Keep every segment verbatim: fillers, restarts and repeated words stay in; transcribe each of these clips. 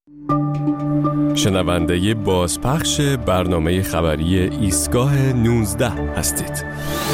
شنونده بازپخش برنامه خبری ایستگاه نوزده هستید.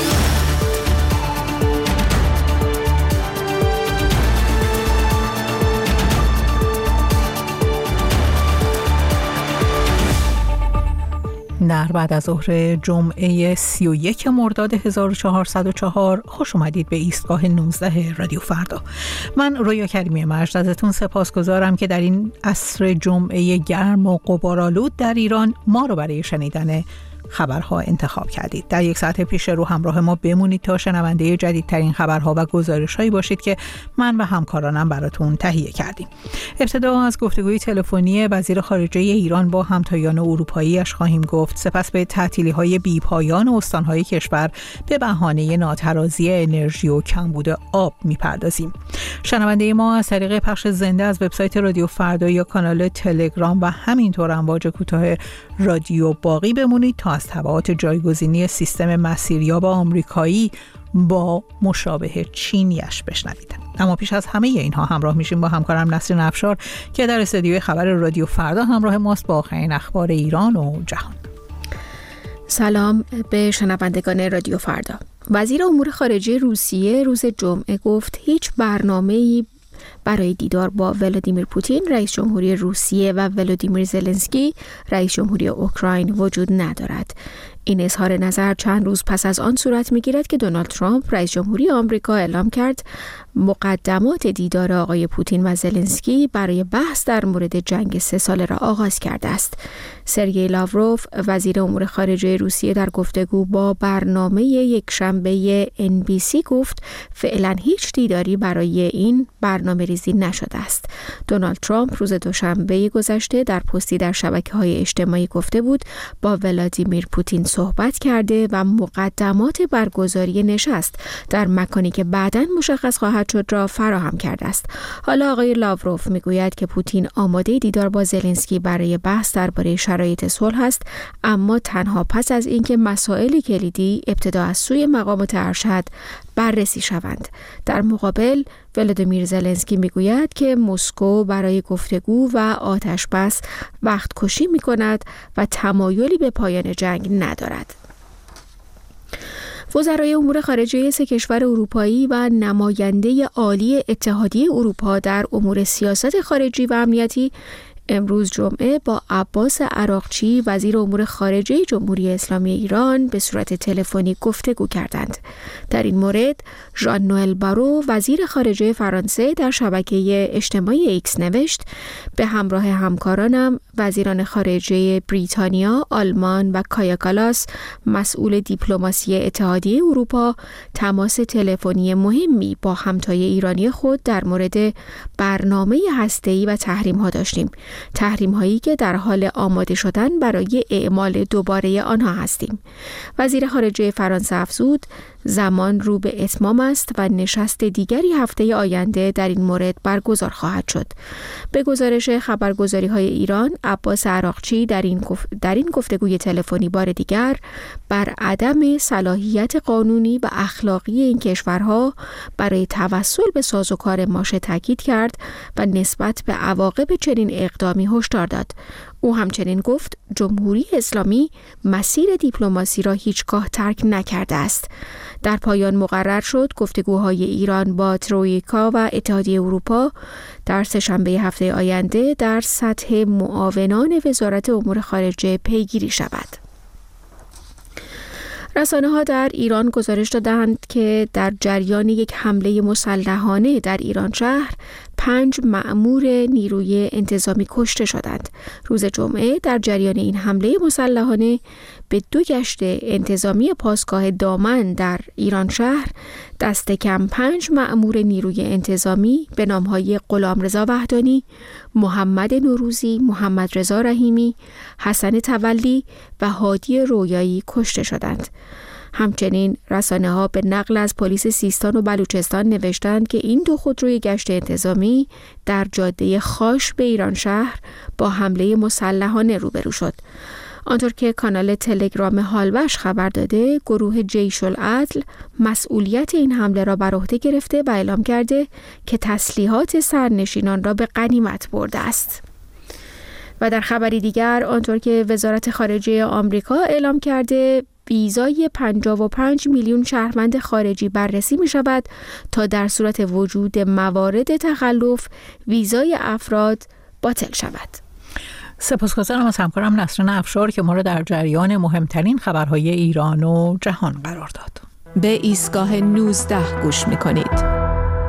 در بعد از ظهر جمعه سی و یک مرداد هزار و چهارصد و چهار خوش اومدید به ایستگاه نوزده رادیو فردا. من رویا کریمی مجد ازتون سپاسگزارم که در این عصر جمعه گرم و غبارآلود در ایران ما رو برای شنیدن خبرها انتخاب کردید. در یک ساعت پیش رو همراه ما بمونید تا شنونده جدیدترین خبرها و گزارش‌هایی باشید که من و همکارانم براتون تهیه کردیم. ابتدا از گفتگوی تلفنی وزیر خارجه ایران با همتایان اروپایی‌اش خواهیم گفت، سپس به تعطیلی‌های بی‌پایان استان‌های کشور به بهانه ناترازی انرژی و کمبود آب می‌پردازیم. شنونده ما از طریق پخش زنده از وبسایت رادیو فردا یا کانال تلگرام و همینطور امواج کوتاه رادیو باقی بمونید تا از تبعات جایگزینی سیستم مسیریاب آمریکایی با مشابه چینیش بشنوید. اما پیش از همه اینها همراه میشیم با همکارم نسرین افشار که در استودیوی خبر رادیو فردا همراه ماست با آخرین اخبار ایران و جهان. سلام به شنوندگان رادیو فردا. وزیر امور خارجه روسیه روز جمعه گفت هیچ برنامه‌ای برای دیدار با ولادیمیر پوتین رئیس جمهوری روسیه و ولادیمیر زلنسکی رئیس جمهوری اوکراین وجود ندارد. این اظهار نظر چند روز پس از آن صورت می‌گیرد که دونالد ترامپ رئیس جمهوری آمریکا اعلام کرد مقدمات دیدار آقای پوتین و زلنسکی برای بحث در مورد جنگ سه ساله را آغاز کرده است. سرگئی لاوروف وزیر امور خارجه روسیه در گفتگو با برنامه یکشنبه ان بی سی گفت فعلا هیچ دیداری برای این برنامه ریزی نشده است. دونالد ترامپ روز دوشنبه گذشته در پستی در شبکه‌های اجتماعی گفته بود با ولادیمیر پوتین صحبت کرده و مقدمات برگزاری نشست در مکانی که بعداً مشخص خواهد شد را فراهم کرده است. حالا آقای لاوروف میگوید که پوتین آماده دیدار با زلنسکی برای بحث درباره شرایط صلح است، اما تنها پس از اینکه مسائل کلیدی ابتدا از سوی مقامات ارشد بررسی شوند. در مقابل ولادیمیر زلنسکی میگوید که مسکو برای گفتگو و آتش بس وقت کشی می کند و تمایلی به پایان جنگ ندارد. وزرای امور خارجه سه کشور اروپایی و نماینده عالی اتحادیه اروپا در امور سیاست خارجی و امنیتی امروز جمعه با عباس عراقچی وزیر امور خارجه جمهوری اسلامی ایران به صورت تلفنی گفتگو کردند. در این مورد ژان نوئل بارو وزیر خارجه فرانسه در شبکه اجتماعی ایکس نوشت به همراه همکارانم وزیران خارجه بریتانیا، آلمان و کایا کالاس مسئول دیپلماسی اتحادیه اروپا تماس تلفنی مهمی با همتای ایرانی خود در مورد برنامه هسته‌ای و تحریم‌ها داشتیم. تحریم هایی که در حال آماده شدن برای اعمال دوباره آنها هستیم. وزیر خارجه فرانسه افزود زمان رو به اتمام است و نشست دیگری هفته آینده در این مورد برگزار خواهد شد. به گزارش خبرگزاری های ایران، عباس عراقچی در این گف... در این گفتگوی تلفنی بار دیگر بر عدم صلاحیت قانونی و اخلاقی این کشورها برای توسل به سازوکار ماشه تاکید کرد و نسبت به عواقب چنین اقدامی هشدار داد. او همچنین گفت جمهوری اسلامی مسیر دیپلماسی را هیچگاه ترک نکرده است. در پایان مقرر شد گفتگوهای ایران با ترویکا و اتحادیه اروپا در سه‌شنبه هفته آینده در سطح معاونان وزارت امور خارجه پیگیری شود. رسانه‌ها در ایران گزارش دادند که در جریان یک حمله مسلحانه در ایران شهر پنج مأمور نیروی انتظامی کشته شدند. روز جمعه در جریان این حمله مسلحانه به دو گشت انتظامی پاسگاه دامن در ایران شهر دست کم پنج مأمور نیروی انتظامی به نام‌های غلامرضا وحدانی، محمد نوروزی، محمد رضا رحیمی، حسن تولی و هادی رویایی کشته شدند. همچنین رسانه‌ها به نقل از پلیس سیستان و بلوچستان نوشتند که این دو خودروی گشت انتظامی در جاده خاش به ایران شهر با حمله مسلحانه روبرو شد. آنطور که کانال تلگرام هالوش خبر داده، گروه جیش العدل مسئولیت این حمله را بر عهده گرفته و اعلام کرده که تسلیحات سرنشینان را به غنیمت برده است. و در خبری دیگر آنطور که وزارت خارجه آمریکا اعلام کرده ویزای پنجاه و پنج میلیون شهروند خارجی بررسی می شود تا در صورت وجود موارد تخلف ویزای افراد باطل شود. سپاسگزارم از همکارم نسرین افشار که ما را در جریان مهمترین خبرهای ایران و جهان قرار داد. به ایستگاه نوزده گوش می کنید.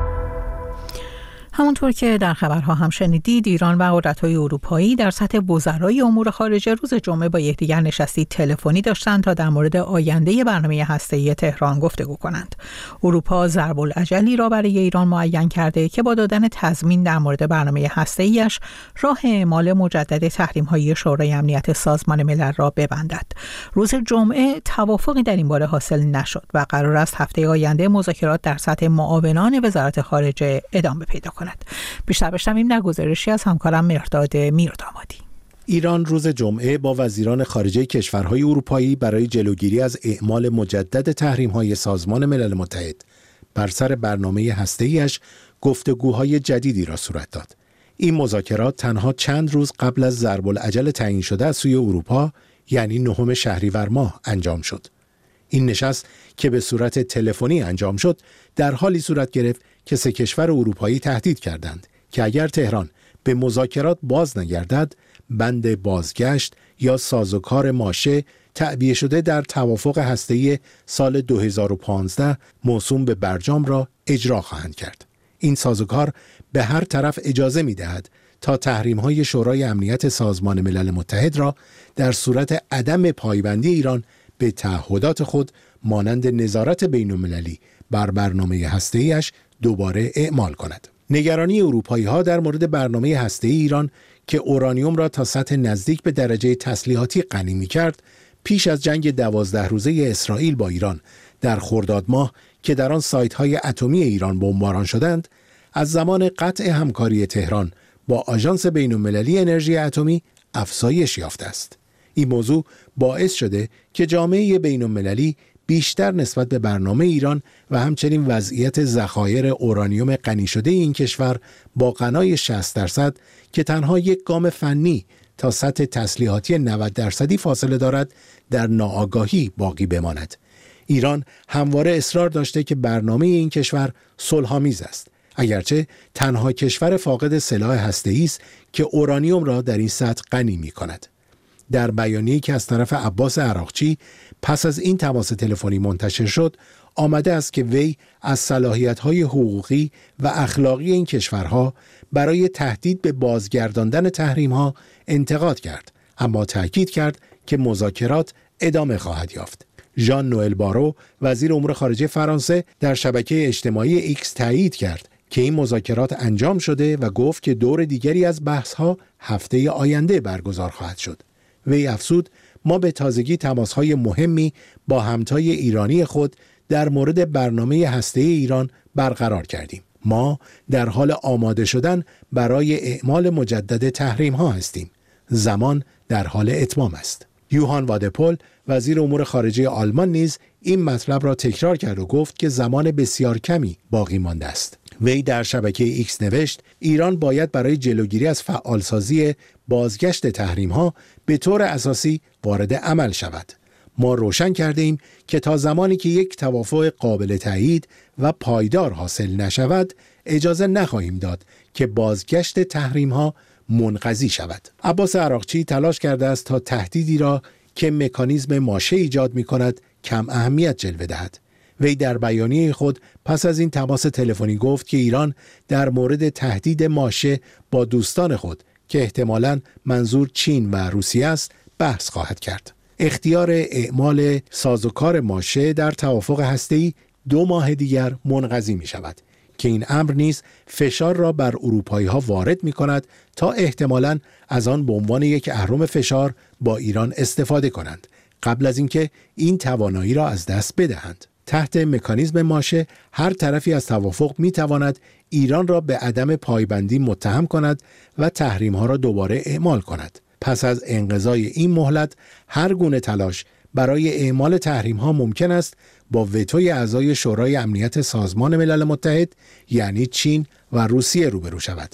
همونطور که در خبرها هم شنیدید، ایران و قدرت‌های اروپایی در سطح وزرای امور خارجه روز جمعه با یکدیگر نشستی تلفنی داشتند تا در مورد آینده برنامه هسته‌ای تهران گفتگو کنند. اروپا ضرب العجلی را برای ایران معین کرده که با دادن تضمین در مورد برنامه هسته‌ایش راه اعمال مجدد تحریم‌های شورای امنیت سازمان ملل را ببندد. روز جمعه توافقی در این باره حاصل نشد و قرار است هفته آینده مذاکرات در سطح معاونان وزارت خارجه ادامه پیدا کند. بیشتر بشنویم در گزارشی از همکارم مهرداد میردامادی. ایران روز جمعه با وزیران خارجه کشورهای اروپایی برای جلوگیری از اعمال مجدد تحریم‌های سازمان ملل متحد بر سر برنامه هسته‌ایش گفتگوهای جدیدی را صورت داد. این مذاکرات تنها چند روز قبل از ضرب العجل تعیین شده از سوی اروپا، یعنی نهم شهریور ماه انجام شد. این نشست که به صورت تلفنی انجام شد در حالی صورت گرفت که سه کشور اروپایی تهدید کردند که اگر تهران به مذاکرات باز نگردد، بند بازگشت یا سازوکار ماشه تعبیه شده در توافق هسته‌ای سال دو هزار و پانزده موسوم به برجام را اجرا خواهند کرد. این سازوکار به هر طرف اجازه می‌دهد تا تحریم‌های شورای امنیت سازمان ملل متحد را در صورت عدم پایبندی ایران به تعهدات خود مانند نظارت بین‌المللی بر برنامه هسته‌ایش دوباره اعمال کند. نگرانی اروپایی‌ها در مورد برنامه هسته‌ای ایران که اورانیوم را تا سطح نزدیک به درجه تسلیحاتی غنی می‌کرد، پیش از جنگ دوازده روزه اسرائیل با ایران در خرداد ماه که در آن سایت‌های اتمی ایران بمباران شدند، از زمان قطع همکاری تهران با آژانس بین‌المللی انرژی اتمی افزایش یافته است. این موضوع باعث شده که جامعه بین‌المللی بیشتر نسبت به برنامه ایران و همچنین وضعیت ذخایر اورانیوم غنی شده این کشور با غنای شصت درصد که تنها یک گام فنی تا سطح تسلیحاتی نود درصدی فاصله دارد در ناآگاهی باقی بماند. ایران همواره اصرار داشته که برنامه این کشور صلح‌آمیز است، اگرچه تنها کشور فاقد سلاح هسته‌ای است که اورانیوم را در این سطح غنی می‌کند. در بیانیه‌ای که از طرف عباس عراقچی پس از این تماس تلفنی منتشر شد، آمده است که وی از صلاحیت‌های حقوقی و اخلاقی این کشورها برای تهدید به بازگرداندن تحریم‌ها انتقاد کرد، اما تأکید کرد که مذاکرات ادامه خواهد یافت. ژان نوئل بارو، وزیر امور خارجه فرانسه، در شبکه اجتماعی ایکس تایید کرد که این مذاکرات انجام شده و گفت که دور دیگری از بحث‌ها هفته آینده برگزار خواهد شد. وی افزود: ما به تازگی تماس‌های مهمی با همتای ایرانی خود در مورد برنامه هسته‌ای ایران برقرار کردیم. ما در حال آماده شدن برای اعمال مجدد تحریم‌ها هستیم. زمان در حال اتمام است. یوهان وادپول، وزیر امور خارجه آلمان نیز این مطلب را تکرار کرد و گفت که زمان بسیار کمی باقی مانده است. وی در شبکه ایکس نوشت: ایران باید برای جلوگیری از فعالسازی بازگشت تحریم‌ها به طور اساسی وارد عمل شود. ما روشن کرده ایم که تا زمانی که یک توافق قابل تایید و پایدار حاصل نشود، اجازه نخواهیم داد که بازگشت تحریم‌ها منقضی شود. عباس عراقچی تلاش کرده است تا تهدیدی را که مکانیزم ماشه ایجاد می‌کند کم اهمیت جلوه دهد. وی در بیانیه خود پس از این تماس تلفنی گفت که ایران در مورد تهدید ماشه با دوستان خود که احتمالاً منظور چین و روسیه است بحث خواهد کرد. اختیار اعمال سازوکار ماشه در توافق هسته‌ای دو ماه دیگر منقضی می شود که این امر نیز فشار را بر اروپایی‌ها وارد می کند تا احتمالاً از آن به عنوان یک اهرم فشار با ایران استفاده کنند قبل از اینکه این توانایی را از دست بدهند. تحت مکانیزم ماشه هر طرفی از توافق می تواند ایران را به عدم پایبندی متهم کند و تحریم‌ها را دوباره اعمال کند. پس از انقضای این مهلت هر گونه تلاش برای اعمال تحریم‌ها ممکن است با وتوی اعضای شورای امنیت سازمان ملل متحد یعنی چین و روسیه روبرو شود.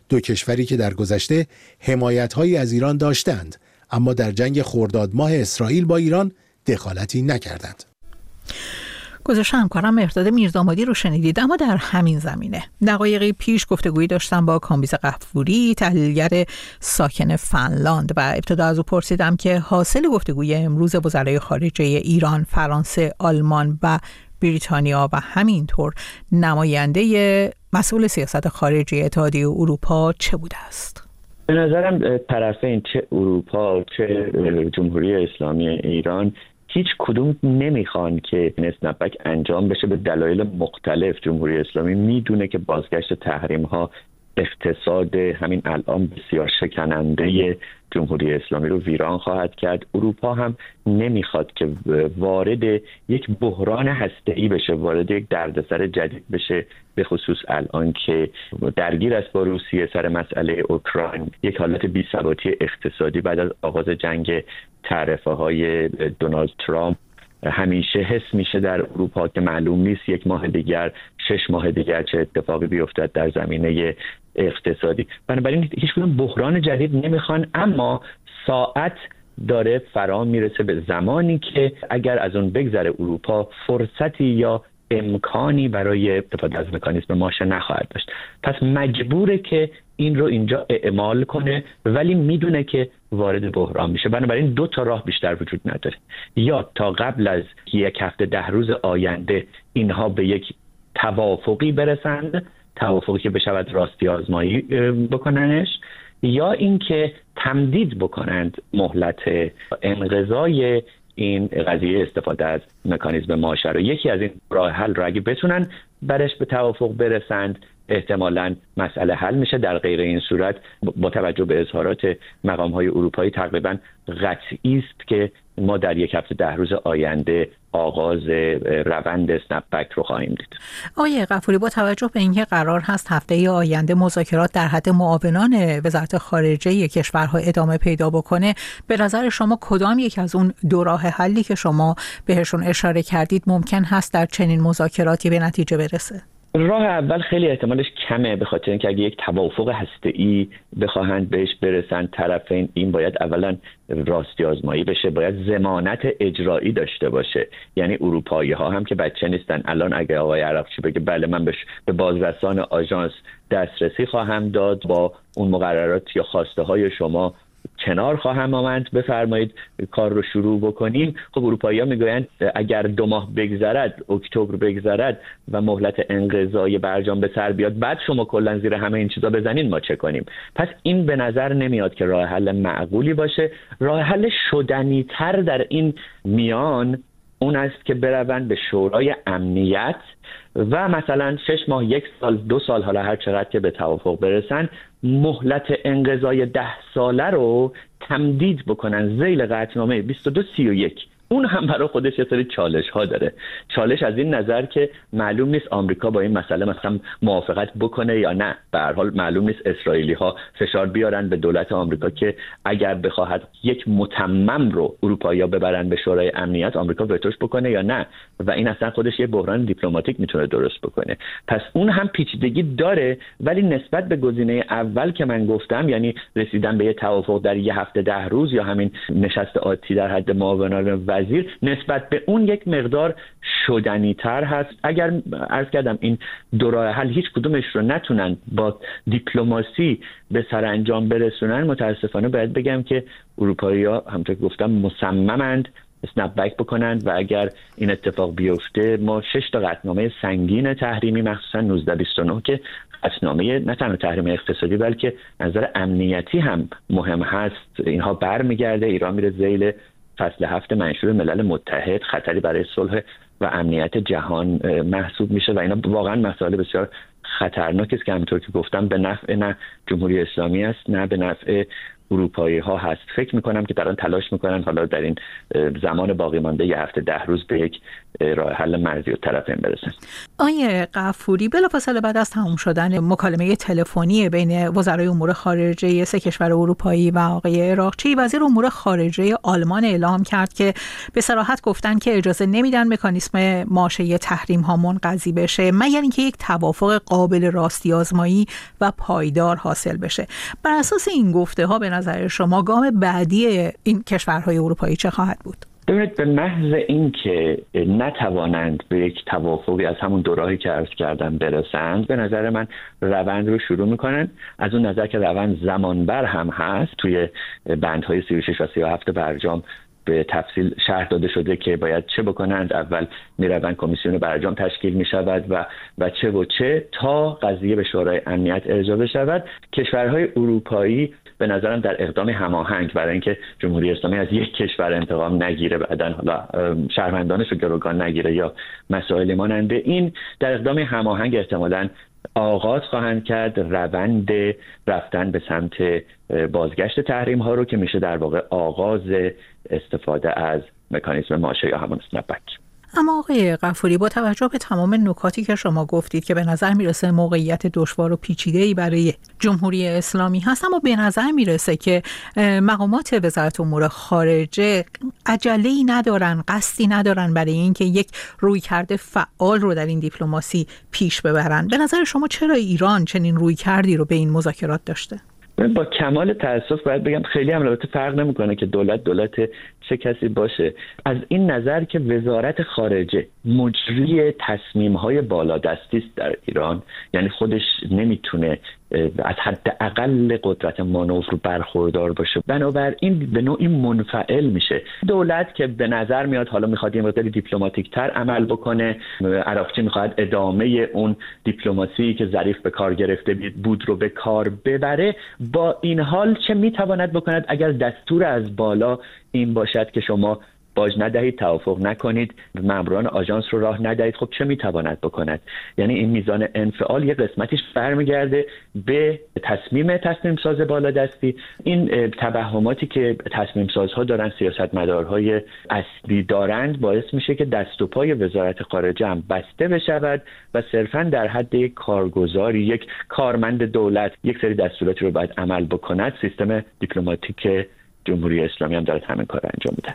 دو کشوری که در گذشته حمایت‌هایی از ایران داشتند اما در جنگ خرداد ماه اسرائیل با ایران دخالتی نکردند. گزارش همکارم مهرداد میردامادی رو شنیدید. اما در همین زمینه دقایقی پیش گفتگویی داشتم با کامبیز غفوری، تحلیلگر ساکن فنلاند، و ابتدا از او پرسیدم که حاصل گفتگوی امروز وزرای خارجه ایران، فرانسه، آلمان و بریتانیا و همینطور نماینده مسئول سیاست خارجی اتحادیه اروپا چه بوده است؟ به نظرم طرفین، چه اروپا چه جمهوری اسلامی ایران، هیچ کدوم نمیخوان که اسنپ بک انجام بشه به دلایل مختلف. جمهوری اسلامی میدونه که بازگشت تحریم ها اقتصاد همین الان بسیار شکننده جمهوری اسلامی رو ویران خواهد کرد. اروپا هم نمیخواد که وارد یک بحران هسته‌ای بشه، وارد یک دردسر جدید بشه، به خصوص الان که درگیر است با روسیه سر مسئله اوکراین. یک حالت بی‌ثباتی اقتصادی بعد از آغاز جنگ تعرفه های دونالد ترامپ همیشه حس میشه در اروپا که معلوم نیست یک ماه دیگر، شش ماه دیگر چه اتفاقی بیفتد در زمینه اقتصادی. بنابراین هیچ کدوم بحران جدید نمیخوان، اما ساعت داره فرا میرسه به زمانی که اگر از اون بگذره اروپا فرصتی یا امکانی برای استفاده از مکانیزم ماشه نخواهد داشت. پس مجبوره که این رو اینجا اعمال کنه، ولی میدونه که وارد بحران میشه. بنابراین دو تا راه بیشتر وجود نداره: یا تا قبل از یک هفته ده روز آینده اینها به یک توافقی برسند، توافقی که بشود راستی آزمایی بکننش، یا اینکه تمدید بکنند مهلت انقضای این قضیه استفاده از مکانیزم ماشه رو. یکی از این راه حل رو اگه بتونن برش به توافق برسند، احتمالاً مسئله حل میشه. در غیر این صورت با توجه به اظهارات مقام‌های اروپایی تقریباً قطعی است که ما در یک هفته ده روز آینده آغاز روند اسنپ بک رو خواهیم دید. آقای غفوری، با توجه به اینکه قرار هست هفته آینده مذاکرات در حد معاونان وزارت خارجه کشورها ادامه پیدا بکنه، به نظر شما کدام یک از اون دو راه حلی که شما بهشون اشاره کردید ممکن هست در چنین مذاکراتی به نتیجه برسه؟ راه اول خیلی احتمالش کمه، به خاطر اینکه اگه یک توافق هسته‌ای بخواهند بهش برسن طرفین، این باید اولا راستی آزمایی بشه، باید ضمانت اجرایی داشته باشه. یعنی اروپایی ها هم که بچه نیستن. الان اگه آقای عراقچی بگه بله من به بازرسان آژانس دسترسی خواهم داد، با اون مقررات یا خواسته های شما کنار خواهم آمد، بفرمایید کار رو شروع بکنیم. خب اروپایی‌ها میگویند اگر دو ماه بگذرد، اکتبر بگذرد و مهلت انقضای برجام به سر بیاد، بعد شما کلا زیر همه این چیزا بزنین، ما چه کنیم؟ پس این به نظر نمیاد که راه حل معقولی باشه. راه حل شدنی تر در این میان اون است که بروند به شورای امنیت و مثلا شش ماه، یک سال، دو سال، حالا هر چقدر که به توافق برسن، مهلت انقضای ده ساله رو تمدید بکنن ذیل قطعنامه بیست و دو سی و یک. اون هم برای خودش یه سری چالش ها داره. چالش از این نظر که معلوم نیست آمریکا با این مسئله مثلا موافقت بکنه یا نه. به هر حال معلوم نیست اسرائیلی ها فشار بیارن به دولت آمریکا که اگر بخواهد یک متمم رو اروپایی‌ها ببرن به شورای امنیت، آمریکا وتوش بکنه یا نه، و این اصلا خودش یه بحران دیپلماتیک میتونه درست بکنه. پس اون هم پیچیدگی داره، ولی نسبت به گزینه اول که من گفتم، یعنی رسیدن به یه توافق در یه هفته ده روز یا همین نشست عادی در حد معاونان وزیر، نسبت به اون یک مقدار شدنی تر هست. اگر عرض کردم این دو راه حل هیچ کدومش رو نتونن با دیپلماسی به سرانجام برسونن، متاسفانه باید بگم که اروپایی‌ها همونطور که گفتم مصممند اسنپ بک بکنند و اگر این اتفاق بیفته، ما شش تا قطعنامه سنگین تحریمی، مخصوصا نوزده بیست و نه که قطعنامه نه تنها تحریم اقتصادی بلکه نظر امنیتی هم مهم هست، اینها برمیگرده. ایران میره ذیل فصل هفت منشور ملل متحد، خطری برای صلح و امنیت جهان محسوب میشه و اینا واقعا مسائل بسیار خطرناکی است که همونطور که گفتم به نفع نه جمهوری اسلامی است نه به نفع اروپایی ها هست. فکر میکنم که دارن تلاش میکنن حالا در این زمان باقی مانده یه هفته ده روز به یک راه حل مرزی و طرفین برسن. آقای غفوری، بلافاصله بعد از تمام شدن مکالمه تلفنی بین وزرای امور خارجه سه کشور اروپایی و آقای عراقچی، وزیر امور خارجه آلمان اعلام کرد که به صراحت گفتن که اجازه نمیدن مکانیسم ماشه تحریم ها منقضی بشه مگر اینکه یک توافق قابل راستی آزمایی و پایدار حاصل بشه. بر اساس این گفته ها به نظر شما گام بعدی این کشورهای اروپایی چه خواهد بود؟ ببینید، به محض این که نتوانند به یک توافقی از همون دو راهی که عرض کردم برسند، به نظر من روند رو شروع میکنن. از اون نظر که روند زمانبر هم هست، توی بندهای سی و شش و سی و هفت برجام به تفصیل شرح داده شده که باید چه بکنند. اول میروند کمیسیون برجام تشکیل میشود و و چه و چه تا قضیه به شورای امنیت ارجاع بشود. کشورهای اروپایی به نظرم در اقدام هماهنگ برای اینکه جمهوری اسلامی از یک کشور انتقام نگیره، بعدن حالا شهروندانش رو گروگان نگیره یا مسائل ماننده این، در اقدام هماهنگ احتمالاً آغاز خواهند کرد روند رفتن به سمت بازگشت تحریم ها رو که میشه در واقع آغاز استفاده از مکانیزم ماشه یا همون اسنپ‌بک. اما آقای غفوری، با توجه به تمام نکاتی که شما گفتید که به نظر میرسه موقعیت دشوار و پیچیده‌ای برای جمهوری اسلامی هست، اما به نظر میرسه که مقامات وزارت امور خارجه عجله‌ای ندارن، قصدی ندارن برای اینکه یک رویکرد فعال رو در این دیپلماسی پیش ببرن. به نظر شما چرا ایران چنین رویکردی رو به این مذاکرات داشته؟ با کمال تأسف باید بگم خیلی هم البته فرق نمیکنه که دولت دولت چه کسی باشه، از این نظر که وزارت خارجه مجری تصمیم‌های بالادستی است در ایران، یعنی خودش نمیتونه از حد اقل قدرت مانور رو برخوردار باشه، بنابراین به نوعی منفعل میشه. دولت که به نظر میاد حالا میخواد یه مقدار دیپلماتیک تر عمل بکنه، عراقچی میخواد ادامه اون دیپلماسی که ظریف به کار گرفته بود رو به کار ببره، با این حال چه میتواند بکند اگر دستور از بالا این باشد که شما باج ندهید، توافق نکنید، ماموران آژانس رو راه ندهید، خب چه میتواند بکند؟ یعنی این میزان انفعال یه قسمتیش برمیگرده به تصمیم تصمیم ساز بالادستی. این توهماتی که تصمیم سازها دارن، سیاستمدارهای اصلی دارند، باعث میشه که دست و پای وزارت خارجه هم بسته بشود و صرفاً در حد یک کارگزاری، یک کارمند دولت یک سری دستوراتی رو باید عمل بکند. سیستم دیپلماتیک جمهوری اسلامی هم داره همین کار انجام میده.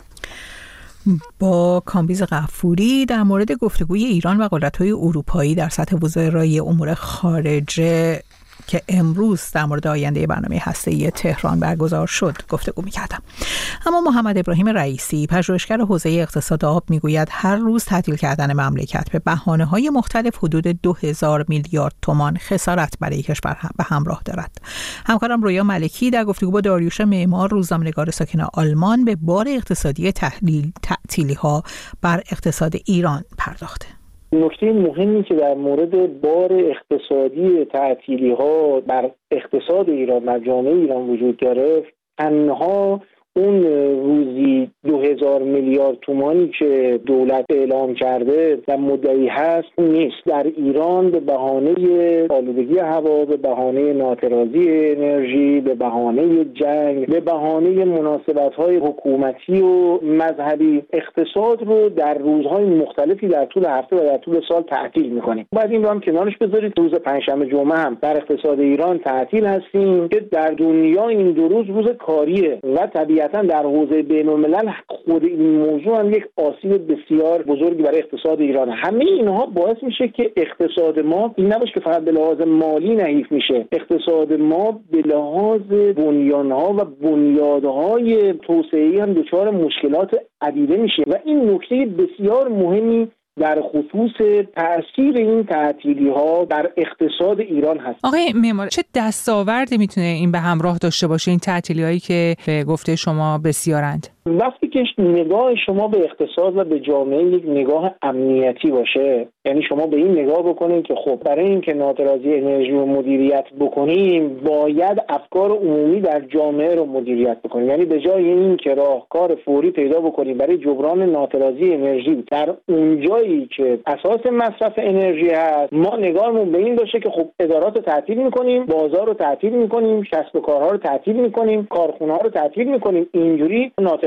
با کامبیز غفوری در مورد گفتگوی ایران و قدرت‌های اروپایی در سطح وزرای امور خارجه که امروز در مورد آینده برنامه هسته‌ای تهران برگزار شد گفتگو می‌کردم. اما محمد ابراهیم رئیسی، پژوهشگر حوزه اقتصاد آب، میگوید هر روز تعطیل کردن مملکت به بهانه‌های مختلف حدود دو هزار میلیارد تومان خسارت برای کشور به همراه دارد. همکارم رویا ملکی در گفتگو با داریوش معمار، روزنامه‌نگار ساکن آلمان، به بار اقتصادی تحلیل تعطیلی‌ها بر اقتصاد ایران پرداخته. نکته مهمی که در مورد بار اقتصادی تعطیلی‌ها بر اقتصاد ایران و جامعه ایران وجود داره، تنها اون روزی دو هزار میلیارد تومانی که دولت اعلام کرده و مدعی هست نیست. در ایران به بهانه آلودگی هوا، به بهانه ناترازی انرژی، به بهانه جنگ، به بهانه مناسبت‌های حکومتی و مذهبی، اقتصاد رو در روزهای مختلفی در طول هفته و در طول سال تعطیل می‌کنیم. بعد این رو هم کنارش بذارید روز پنجشنبه جمعه هم در اقتصاد ایران تعطیل هستیم که در دنیا این دو روز روز کاریه و طبیعتاً در حوزه بین‌الملل خود این موضوع هم یک آسیب بسیار بزرگی برای اقتصاد ایران. همه اینها باعث میشه که اقتصاد ما این نباشه که فقط به لحاظ مالی نحیف میشه، اقتصاد ما به لحاظ بنیانها و بنیادهای توسعه‌ای هم دچار مشکلات عدیده میشه و این نکته بسیار مهمی در خصوص تأثیر این تعطیلی‌ها بر اقتصاد ایران هست. آقای معمار، چه دستاوردی میتونه این به همراه داشته باشه، این تعطیلی‌هایی که به گفته شما بسیارند؟ وقتی که نگاه شما به اقتصاد و به جامعه یک نگاه امنیتی باشه، یعنی شما به این نگاه بکنید که خب برای اینکه ناترازی انرژی رو مدیریت بکنیم باید افکار عمومی در جامعه رو مدیریت بکنیم، یعنی به جای این که راهکار فوری پیدا بکنیم برای جبران ناترازی انرژی در اونجایی که اساس مصرف انرژی هست، ما نگاهمون به این باشه که خب ادارات رو تعطیل می‌کنیم، بازار رو تعطیل می‌کنیم، کسب و کارها رو تعطیل می‌کنیم، کارخونه‌ها رو تعطیل می‌کنیم، اینجوری ناترازی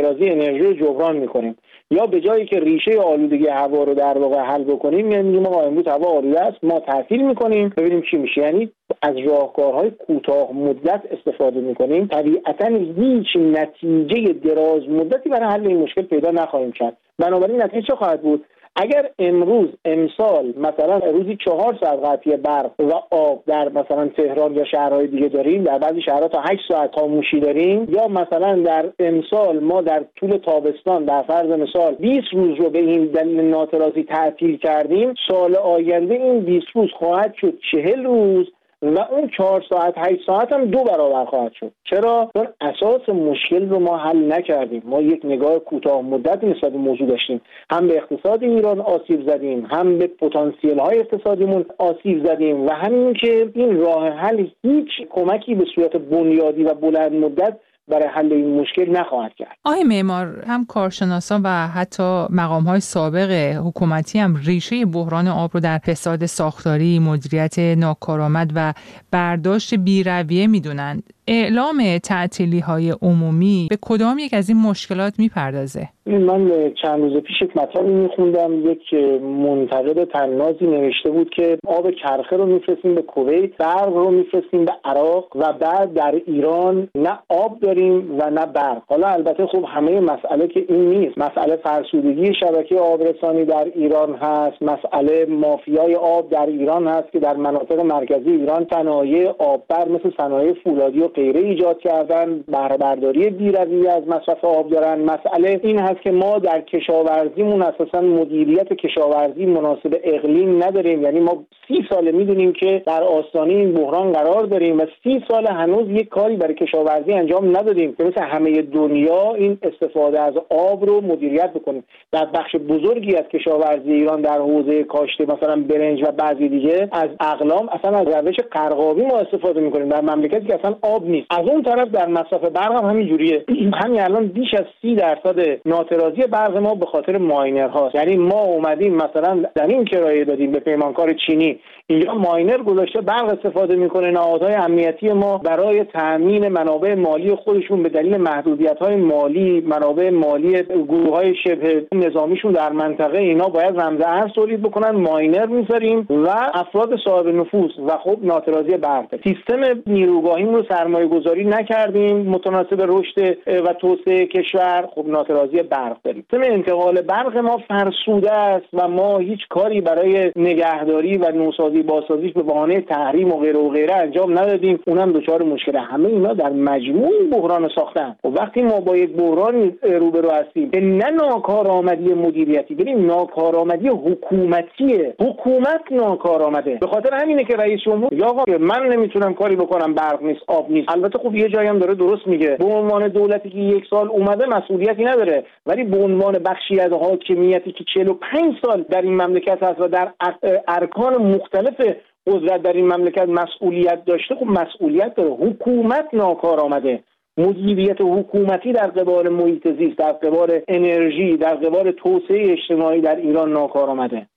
ناترازی انرژی رو جبران میکنیم، یا به جایی که ریشه آلودگی هوا رو در واقع حل بکنیم میایم میگیم آقا امروز هوا آلوده است، ما تعطیل میکنیم ببینیم چی میشه. یعنی از راهکارهای کوتاه مدت استفاده میکنیم، طبیعتاً هیچ نتیجه دراز مدتی برای حل این مشکل پیدا نخواهیم کرد. بنابراین نتیجه چه خواهد بود؟ اگر امروز امسال مثلا روزی چهار ساعت قطعی برق و آب در مثلا تهران یا شهرهای دیگه داریم، در بعضی شهرها تا هشت ساعت خاموشی داریم، یا مثلا در امسال ما در طول تابستان در فرض مثال بیست روز رو به این دلیل ناترازی تعطیل کردیم، سال آینده این بیست روز خواهد شد چهل روز و اون چهار ساعت هشت ساعت هم دو برابر خواهد شد. چرا؟ چون اساس مشکل رو ما حل نکردیم. ما یک نگاه کوتاه مدت نسبت به موضوع داشتیم، هم به اقتصاد ایران آسیب زدیم، هم به پتانسیل های اقتصادیمون آسیب زدیم و همین که این راه حل هیچ کمکی به صورت بنیادی و بلند مدت برای حل این مشکل نخواهد کرد. آقای معمار، هم کارشناسان و حتی مقام‌های سابق حکومتی هم ریشه بحران آب رو در فساد ساختاری، مدیریت ناکارآمد و برداشت بی‌رویه می‌دونن. اعلام تعطیلی‌های عمومی به کدام یک از این مشکلات می‌پردازه؟ من چند روز پیش یک مطلبی می‌خوندم، یک منتقد طنازی نوشته بود که آب کرخه رو می‌فرستیم به کویت، برق رو می‌فرستیم به عراق و بعد در ایران نه آب داریم و نه برق. حالا البته خب همه مسئله که این نیست، مسئله فرسودگی شبکه آبرسانی در ایران هست، مسئله مافیای آب در ایران هست که در مناطق مرکزی ایران صنایع آببر مثل صنایع فولادی و غیره ایجاد کردن، بهره برداری بی‌رویه از مصرف آب دارن. مسئله این هست که ما در کشاورزیمون اساساً مدیریت کشاورزی مناسب اقلیم نداریم، یعنی ما سی ساله میدونیم که در آستانه این بحران قرار داریم و سی سال هنوز یک کاری برای کشاورزی انجام ندادیم که مثل همه دنیا این استفاده از آب رو مدیریت بکنیم. در بخش بزرگی از کشاورزی ایران در حوزه کاشت مثلا برنج و بعضی دیگه از اقلام اصلا از روش قرقاوی ما استفاده میکنیم در مملکتی که اصلا آب نیست. از اون طرف در مصرف برق هم همین جوریه. همین الان بیش از سی درصد ناترازی برق ما به خاطر ماینر هاست. یعنی ما اومدیم مثلا در این کرایه دادیم به پیمانکار چینی، اینجا ماینر گذاشته برق استفاده میکنه، نهادهای امنیتی ما برای تامین منابع مالی خودشون به دلیل محدودیت‌های مالی، منابع مالی گروه‌های شبه نظامیشون در منطقه، اینا باید رمز ارز تولید بکنن، ماینر میذاریم و افراد صاحب نفوذ و خب ناترازی برق. سیستم نیروگاهیمون رو سرمایه گذاری نکردیم متناسب رشد و توسعه کشور، خب ناترازی برق داریم. سیستم انتقال برق ما فرسوده است و ما هیچ کاری برای نگهداری و نوسازی بازسازیش به بهانه تحریم و غیره و غیره انجام ندادیم، اونم دچار مشکل. همه اینا در مجموع بحران ساختن. و وقتی ما با یک بحران روبرو هستیم که نه ناکارآمدی مدیریتی، ببین ناکارآمدی حکومتیه، حکومت ناکارآمده. به خاطر همینه که رئیس جمهور یا آقا من نمیتونم کاری بکنم، برق نیست، آب نیست. البته خب یه جایی هم داره درست میگه، به عنوان دولتی که یک سال اومده مسئولیتی نداره، ولی به عنوان بخشی از حاکمیتی که چهل و پنج سال در این مملکت هست و در ارکان مختلف قدرت در این مملکت مسئولیت داشته، خب مسئولیت داره. حکومت ناکارآمده، مدیریت حکومتی در قبال محیط زیست، در قبال انرژی، در قبال توسعه اجتماعی در ایران ناکارآمده.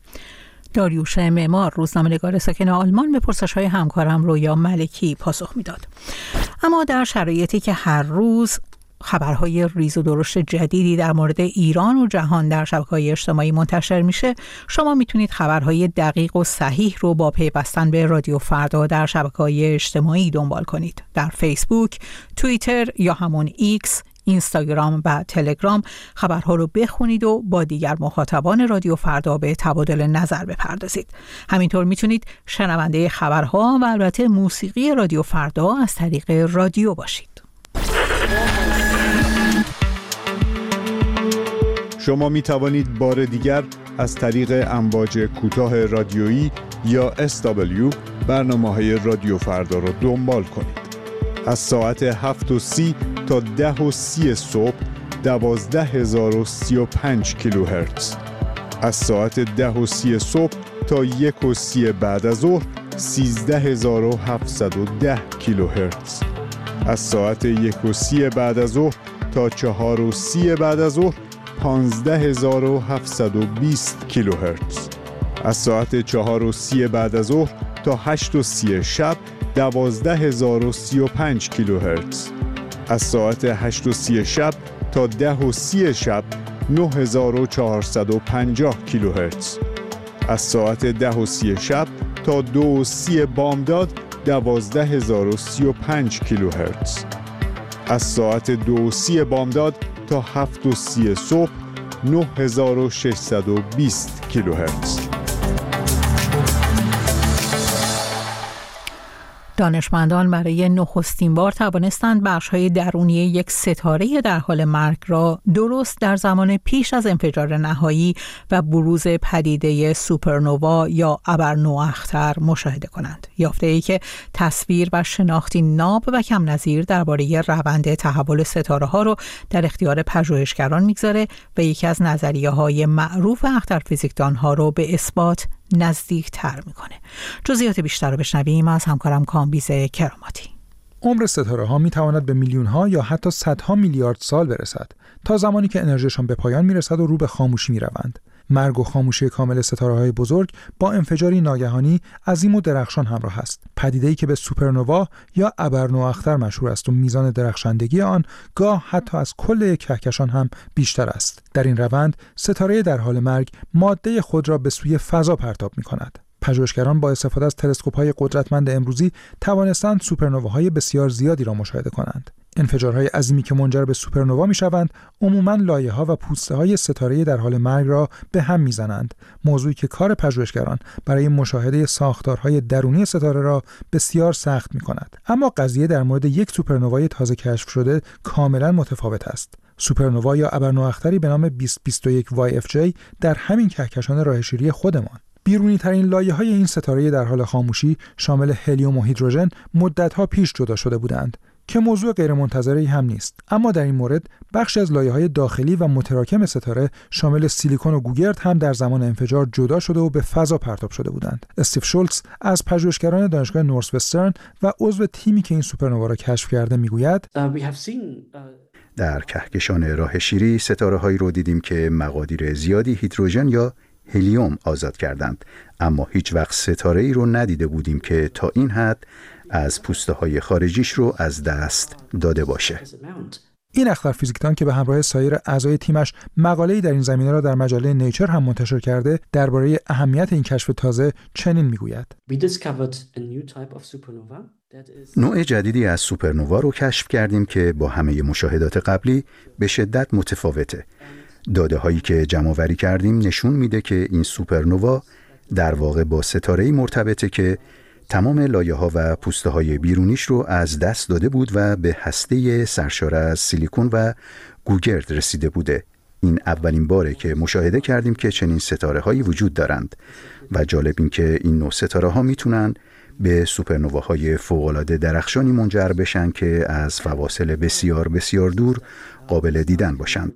داریوش معمار، روزنامه‌نگار ساکن آلمان، به پرسش‌های همکارم رویا ملکی پاسخ میداد. اما در شرایطی که هر روز خبرهای ریز و درشت جدیدی در مورد ایران و جهان در شبکه‌های اجتماعی منتشر میشه، شما میتونید خبرهای دقیق و صحیح رو با پیوستن به رادیو فردا در شبکه‌های اجتماعی دنبال کنید. در فیسبوک، توییتر یا همون ایکس، اینستاگرام و تلگرام خبرها رو بخونید و با دیگر مخاطبان رادیو فردا به تبادل نظر بپردازید. همینطور میتونید شنونده خبرها و البته موسیقی رادیو فردا از طریق رادیو باشید. شما می توانید بار دیگر از طریق امواج کوتاه رادیویی یا اس دبلیو برنامه‌های رادیو فردا را دنبال کنید. از ساعت هفت و سی تا ده و سی صبح دوازده هزار و سی و پنج کیلوهرتز. از ساعت ده و سی صبح تا یک و سی بعد از ظهر سیزده هزار و هفتصد و ده کیلوهرتز. از ساعت یک و سی بعد از ظهر تا چهار و سی بعد از ظهر پانزده هزار و هفتصد و بیست کیلوهرتز. از ساعت چهار و سی بعد از ظهر تا هشت و سی شب دوازده هزار و سی و پنج کیلوهرتز. از ساعت هشت و سی شب تا ده و سی شب نه هزار و چهارصد و پنجاه کیلوهرتز. از ساعت ده و سی شب تا دو و سی بامداد دوازده هزار و سی و پنج کیلوهرتز. از ساعت دو و سی بامداد تا هفت و سی صبح نه هزار و ششصد و بیست کیلوهرتز. دانشمندان برای نخستین بار توانستند بخش‌های درونی یک ستاره در حال مرگ را درست در زمان پیش از انفجار نهایی و بروز پدیده سوپرنووا یا ابرنواختر مشاهده کنند. یافته‌ای که تصویر و شناختی ناب و کم نظیر درباره روند تحول ستاره‌ها رو در اختیار پژوهشگران می‌گذاره و یکی از نظریه‌های معروف اخترفیزیکدان‌ها رو به اثبات نزدیک تر میکنه. جزئیات بیشتر رو بشنویم از همکارم کامبیز کراماتی. عمر ستاره ها می تواند به میلیون ها یا حتی صدها میلیارد سال برسد تا زمانی که انرژیشان به پایان می رسد و رو به خاموشی می روند. مرگ و خاموشی کامل ستاره های بزرگ با انفجاری ناگهانی عظیم و درخشان همراه است. پدیده‌ای که به سوپرنووا یا ابرنواختر مشهور است و میزان درخشندگی آن گاه حتی از کل یک کهکشان هم بیشتر است. در این روند ستاره در حال مرگ ماده خود را به سوی فضا پرتاب می‌کند. پژوهشگران با استفاده از تلسکوپ‌های قدرتمند امروزی توانستند سوپرنوواهای بسیار زیادی را مشاهده کنند. انفجارهای عظیمی که منجر به سوپرنووا می‌شوند، عموماً لایه‌ها و پوسته‌های ستاره در حال مرگ را به هم می‌زنند. موضوعی که کار پژوهشگران برای مشاهده ساختارهای درونی ستاره را بسیار سخت می‌کند. اما قضیه در مورد یک سوپرنووای تازه کشف شده کاملاً متفاوت است. سوپرنووا یا ابرنواختری به نام بیست بیست و یک وای اف جی در همین کهکشان راهشیری خودمان. بیرونی ترین لایه‌های این ستاره در حال خاموشی شامل هلیوم و هیدروژن مدت‌ها پیش جدا شده بودند که موضوع غیرمنتظری هم نیست. اما در این مورد بخشی از لایه‌های داخلی و متراکم ستاره شامل سیلیکون و گوگرد هم در زمان انفجار جدا شده و به فضا پرتاب شده بودند. استیو شولتز از پژوهشگران دانشگاه نورث وسترن و عضو تیمی که این سوپرنووا را کشف کرده میگوید: در کهکشان راه شیری ستاره‌هایی رو دیدیم که مقادیر زیادی هیدروژن یا هلیوم آزاد کردند، اما هیچ وقت ستاره‌ای رو ندیده بودیم که تا این حد از پوسته‌های خارجیش رو از دست داده باشه. این اخترفیزیکدان که به همراه سایر اعضای تیمش مقاله‌ای در این زمینه را در مجله نیچر هم منتشر کرده، درباره اهمیت این کشف تازه چنین میگوید: نوع جدیدی از سوپرنووا رو کشف کردیم که با همه مشاهدات قبلی به شدت متفاوته. داده هایی که جمع‌آوری کردیم نشون میده که این سوپرنووا در واقع با ستاره‌ای مرتبطه که تمام لایه‌ها و پوسته‌های بیرونیش رو از دست داده بود و به هسته سرشار از سیلیکون و گوگرد رسیده بوده. این اولین باره که مشاهده کردیم که چنین ستاره‌هایی وجود دارند و جالب این که این نوع ستاره‌ها میتونن به سوپرنوواهای فوق‌العاده درخشانی منجر بشن که از فواصل بسیار بسیار دور قابل دیدن باشند.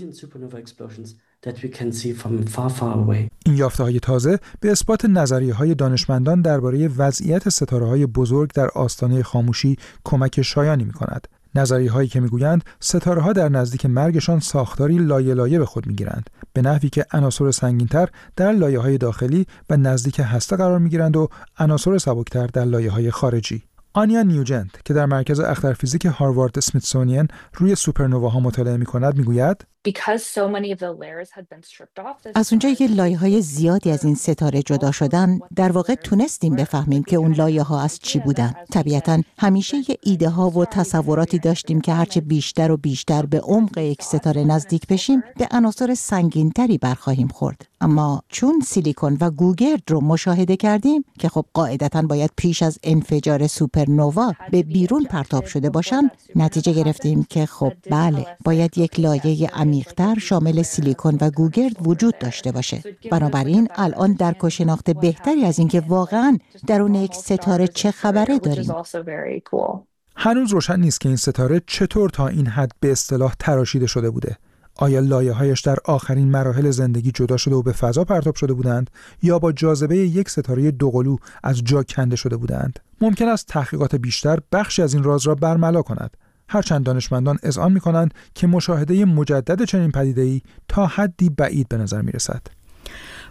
این یافته‌های تازه به اثبات نظریه‌های دانشمندان درباره وضعیت ستاره‌های بزرگ در آستانه خاموشی کمک شایانی می‌کند. نظریه‌هایی که می‌گویند ستاره‌ها در نزدیک مرگشان ساختاری لایه لایه به خود می‌گیرند، به نحوی که عناصر سنگین‌تر در لایه‌های داخلی و نزدیک هسته قرار می‌گیرند و عناصر سبکتر در لایه‌های خارجی. آنیا نیوجنت که در مرکز اخترفیزیک هاروارد اسمیتسونیان روی سوپرنوواها مطالعه می‌کند می‌گوید: از اونجایی که لایه‌های زیادی از این ستاره جدا شدن، در واقع تونستیم بفهمیم که اون لایه‌ها از چی بودن. طبیعتاً همیشه یه ایده ها و تصوراتی داشتیم که هرچه بیشتر و بیشتر به عمق یک ستاره نزدیک بشیم، به عناصر سنگین‌تری برخواهیم خورد. اما چون سیلیکون و گوگرد رو مشاهده کردیم که خب قاعدتاً باید پیش از انفجار سوپرنووا به بیرون پرتاب شده باشن، نتیجه گرفتیم که خب بله، باید یک لایه عمیق‌تر شامل سیلیکون و گوگرد وجود داشته باشه. بنابراین الان درک و شناخت بهتری از اینکه واقعاً درون یک ستاره چه خبره داریم. هنوز روشن نیست که این ستاره چطور تا این حد به اصطلاح تراشیده شده بوده. آیا لایه‌هایش در آخرین مراحل زندگی جدا شده و به فضا پرتاب شده بودند یا با جاذبه یک ستاره دوقلو از جا کنده شده بودند؟ ممکن است تحقیقات بیشتر بخشی از این راز را برملا کند. هرچند دانشمندان اذعان می‌کنند که مشاهده مجدد چنین پدیده‌ای تا حدی بعید به نظر می‌رسد.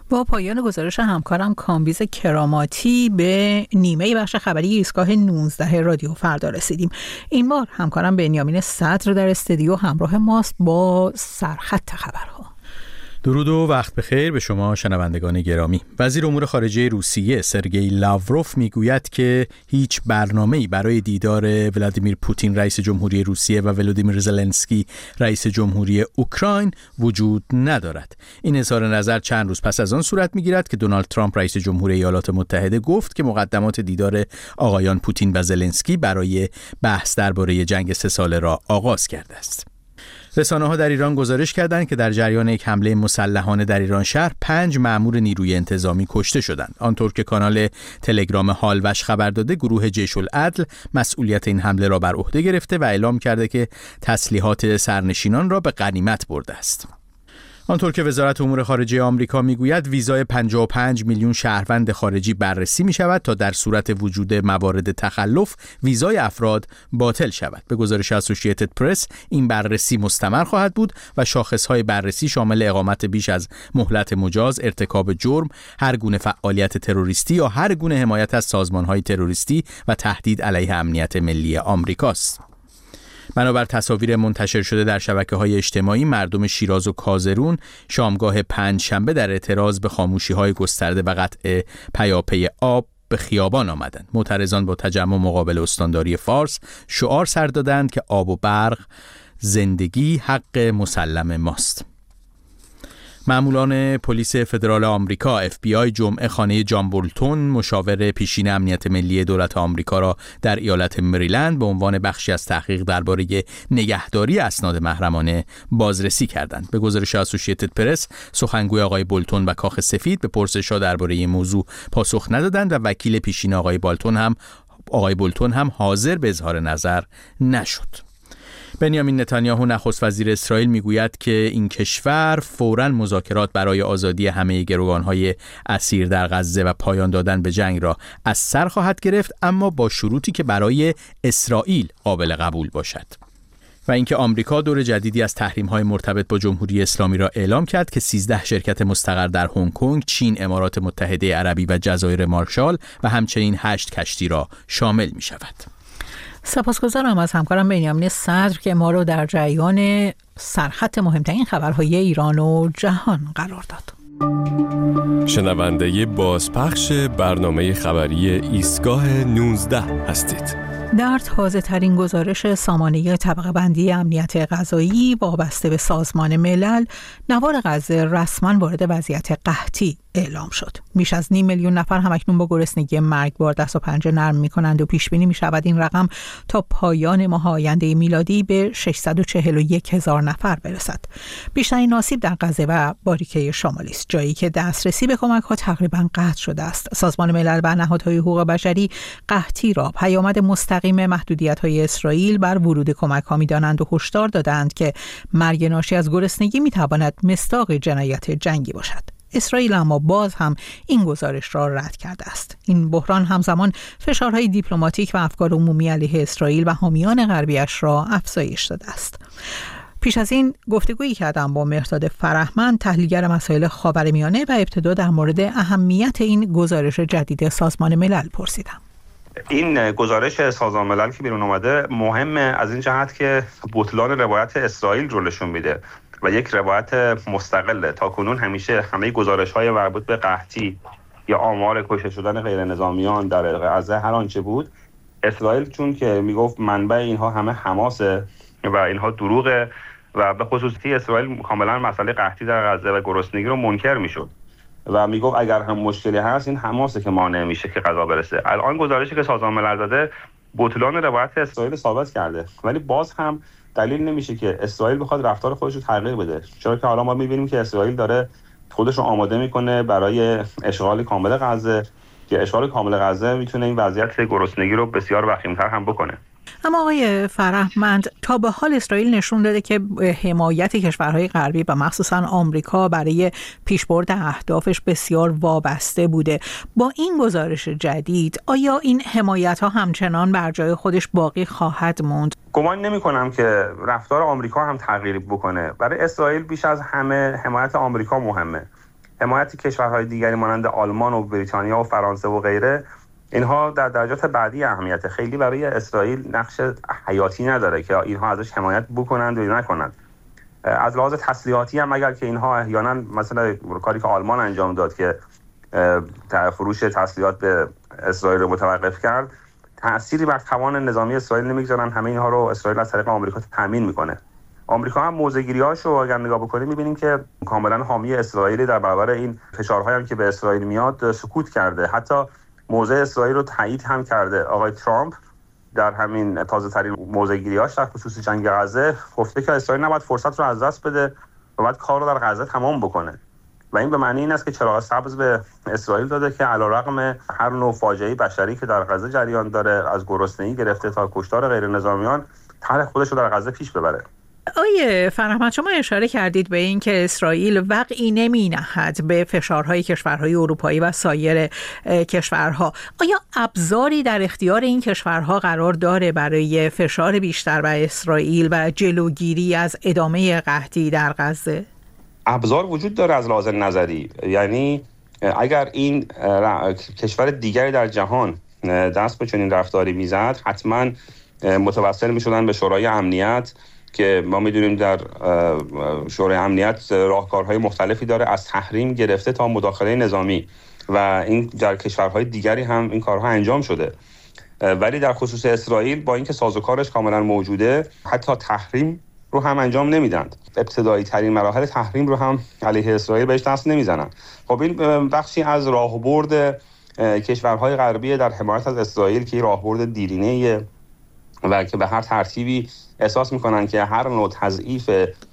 با پایان گزارش همکارم کامبیز کراماتی به نیمه بخش خبری ایستگاه نوزده رادیو فردا رسیدیم. این بار همکارم بنیامین صدر در استودیو همراه ماست با سرخط خبرها. درود و وقت بخیر به شما شنوندگان گرامی. وزیر امور خارجه روسیه سرگئی لاوروف میگوید که هیچ برنامه‌ای برای دیدار ولادیمیر پوتین رئیس جمهوری روسیه و ولودیمیر زلنسکی رئیس جمهوری اوکراین وجود ندارد. این اظهار نظر چند روز پس از آن صورت میگیرد که دونالد ترامپ رئیس جمهوری ایالات متحده گفت که مقدمات دیدار آقایان پوتین و زلنسکی برای بحث درباره جنگ سه ساله را آغاز کرده است. رسانه‌ها در ایران گزارش کردند که در جریان یک حمله مسلحانه در ایران شهر پنج مأمور نیروی انتظامی کشته شدند. آنطور که کانال تلگرام هالوش خبر داده، گروه جیش العدل مسئولیت این حمله را بر عهده گرفته و اعلام کرده که تسلیحات سرنشینان را به غنیمت برده است. آنطور که وزارت امور خارجه آمریکا میگوید ویزای پنجاه و پنج میلیون شهروند خارجی بررسی می شود تا در صورت وجود موارد تخلف ویزای افراد باطل شود. به گزارش اسوسییتد پرس این بررسی مستمر خواهد بود و شاخصهای بررسی شامل اقامت بیش از مهلت مجاز، ارتکاب جرم، هر گونه فعالیت تروریستی یا هر گونه حمایت از سازمانهای تروریستی و تهدید علیه امنیت ملی آمریکاست. بنابر تصاویر منتشر شده در شبکه‌های اجتماعی، مردم شیراز و کازرون شامگاه پنجشنبه در اعتراض به خاموشی‌های گسترده و قطع پیاپی آب به خیابان آمدند. معترضان با تجمع مقابل استانداری فارس شعار سر دادند که آب و برق زندگی حق مسلم ماست. مأموران پلیس فدرال آمریکا اف بی آی جمعه خانه جان بولتون، مشاور پیشین امنیت ملی دولت آمریکا را در ایالت مریلند به عنوان بخشی از تحقیق درباره نگهداری اسناد محرمانه بازرسی کردند. به گزارش اسوسییتد پرس، سخنگوی آقای بولتون و کاخ سفید به پرسش‌ها درباره این موضوع پاسخ ندادند و وکیل پیشین آقای بولتون هم آقای بولتون هم حاضر به اظهار نظر نشد. بنیامین نتانیاهو نخست وزیر اسرائیل میگوید که این کشور فوراً مذاکرات برای آزادی همه گروگانهای اسیر در غزه و پایان دادن به جنگ را از سر خواهد گرفت، اما با شروطی که برای اسرائیل قابل قبول باشد. و اینکه آمریکا دور جدیدی از تحریم‌های مرتبط با جمهوری اسلامی را اعلام کرد که سیزده شرکت مستقر در هنگ کنگ، چین، امارات متحده عربی و جزایر مارشال و همچنین هشت کشتی را شامل می‌شود. سپاسگزارم از همکارم بنیامین صدر که ما رو در جریان سرخط مهمترین خبرهای ایران و جهان قرار داد. شنونده بازپخش برنامه خبری ایستگاه نوزده هستید. در تازه ترین گزارش سامانه طبقه بندی امنیت غذایی وابسته به سازمان ملل، نوار غزه رسما وارد وضعیت قحطی اعلام شد. بیش از نیم میلیون نفر همکنون با گرسنگی مرگبار دست و پنجه نرم می‌کنند و پیش بینی می‌شود این رقم تا پایان ماه آینده میلادی به ششصد و چهل و یک هزار نفر برسد. بیشترین آسیب در غزه و باریکه شمالی است، جایی که دسترسی به کمک‌ها تقریباً قطع شده است. سازمان ملل و نهادهای حقوق بشری قحطی را پیامد مستقیم محدودیت‌های اسرائیل بر ورود کمک‌ها می‌دانند و هشدار دادند که مرگ ناشی از گرسنگی می‌تواند مصداق جنایت جنگی باشد. اسرائیل اما باز هم این گزارش را رد کرده است. این بحران همزمان فشارهای دیپلماتیک و افکار عمومی علیه اسرائیل و حامیان غربیش را افزایش داده است. پیش از این گفتگویی کردم با مهرداد فرهمند، تحلیلگر مسائل خاورمیانه، و ابتدا در مورد اهمیت این گزارش جدید سازمان ملل پرسیدم. این گزارش سازمان ملل که بیرون اومده مهمه از این جهت که بطلان روایت اسرائیل رو نشون میده و یک روایت مستقله. تا کنون همیشه همه گزارش‌های مربوط به قحطی یا آمار کشته شدن غیر نظامیان در غزه هر آنچه بود، اسرائیل چون که میگفت منبع اینها همه حماسه و اینها دروغه و به خصوصی اسرائیل کاملا مسئله قحطی در غزه و گرسنگی رو منکر میشد و میگفت اگر هم مشکلی هست این حماسه که مانع میشه که غذا برسه. الان گزارشی که سازمان ملل داده بطلان روایت اسرائیل ثابت کرده، ولی باز هم دلیل نمیشه که اسرائیل بخواد رفتار خودش رو تغییر بده، چرا که حالا ما میبینیم که اسرائیل داره خودش رو آماده میکنه برای اشغال کامل غزه که اشغال کامل غزه میتونه این وضعیت گرسنگی رو بسیار وخیم‌تر هم بکنه. اما آقای فرهمند، تا به حال اسرائیل نشون داده که حمایت کشورهای غربی و مخصوصا آمریکا برای پیشبرد اهدافش بسیار وابسته بوده. با این گزارش جدید آیا این حمایت ها همچنان بر جای خودش باقی خواهد موند؟ گمان نمی کنم که رفتار آمریکا هم تغییر بکنه. برای اسرائیل بیش از همه حمایت آمریکا مهمه. حمایت کشورهای دیگری مانند آلمان و بریتانیا و فرانسه و غیره، اینها در درجات بعدی اهمیت، خیلی برای اسرائیل نقش حیاتی نداره که اینها ازش حمایت بکنند و نکنند. از لحاظ تسلیحاتی هم اگر که اینها احیانا مثلا کاری که آلمان انجام داد که فروش تسلیحات به اسرائیل رو متوقف کرد، تأثیری بر توان نظامی اسرائیل نمیگذارن. همه اینها رو اسرائیل از طریق آمریکا تامین میکنه. آمریکا هم موضع‌گیری‌هاشو اگر نگاه بکنیم می‌بینیم که کاملا حامی اسرائیلی در برابر این فشارهایی هم که به اسرائیل میاد سکوت کرده. حتی موضع اسرائیل رو تایید هم کرده. آقای ترامپ در همین تازه‌ترین موضع‌گیری‌هاش در خصوص جنگ غزه گفته که اسرائیل نباید فرصت رو از دست بده و باید کار رو در غزه تمام بکنه. و این به معنی این است که چراغ سبز به اسرائیل داده که علیرغم هر نوع فاجعه بشری که در غزه جریان داره، از گرسنگی گرفته تا کشتار غیر نظامیان، طرح خودش رو در غزه پیش ببره. آیه فرحمند، شما اشاره کردید به این که اسرائیل وقعی نمی نهد به فشارهای کشورهای اروپایی و سایر کشورها. آیا ابزاری در اختیار این کشورها قرار داره برای فشار بیشتر بر اسرائیل و جلوگیری از ادامه قحطی در غزه؟ ابزار وجود داره از لحاظ نظری. یعنی اگر این کشور دیگری در جهان دست به چنین رفتاری میزد، حتما متوسل میشدن به شورای امنیت که ما میدونیم در شورای امنیت راهکارهای مختلفی داره، از تحریم گرفته تا مداخله نظامی، و این در کشورهای دیگری هم این کارها انجام شده. ولی در خصوص اسرائیل با اینکه سازوکارش کاملا موجوده، حتی تحریم رو هم انجام نمیدند. ابتدایی ترین مراحل تحریم رو هم علیه اسرائیل بهش دست نمیزنن. خب این بخشی از راهبرد کشورهای غربی در حمایت از اسرائیل که راهبرد دیرینه‌ایه و که به هر ترتیبی احساس میکنن که هر نوع تضعیف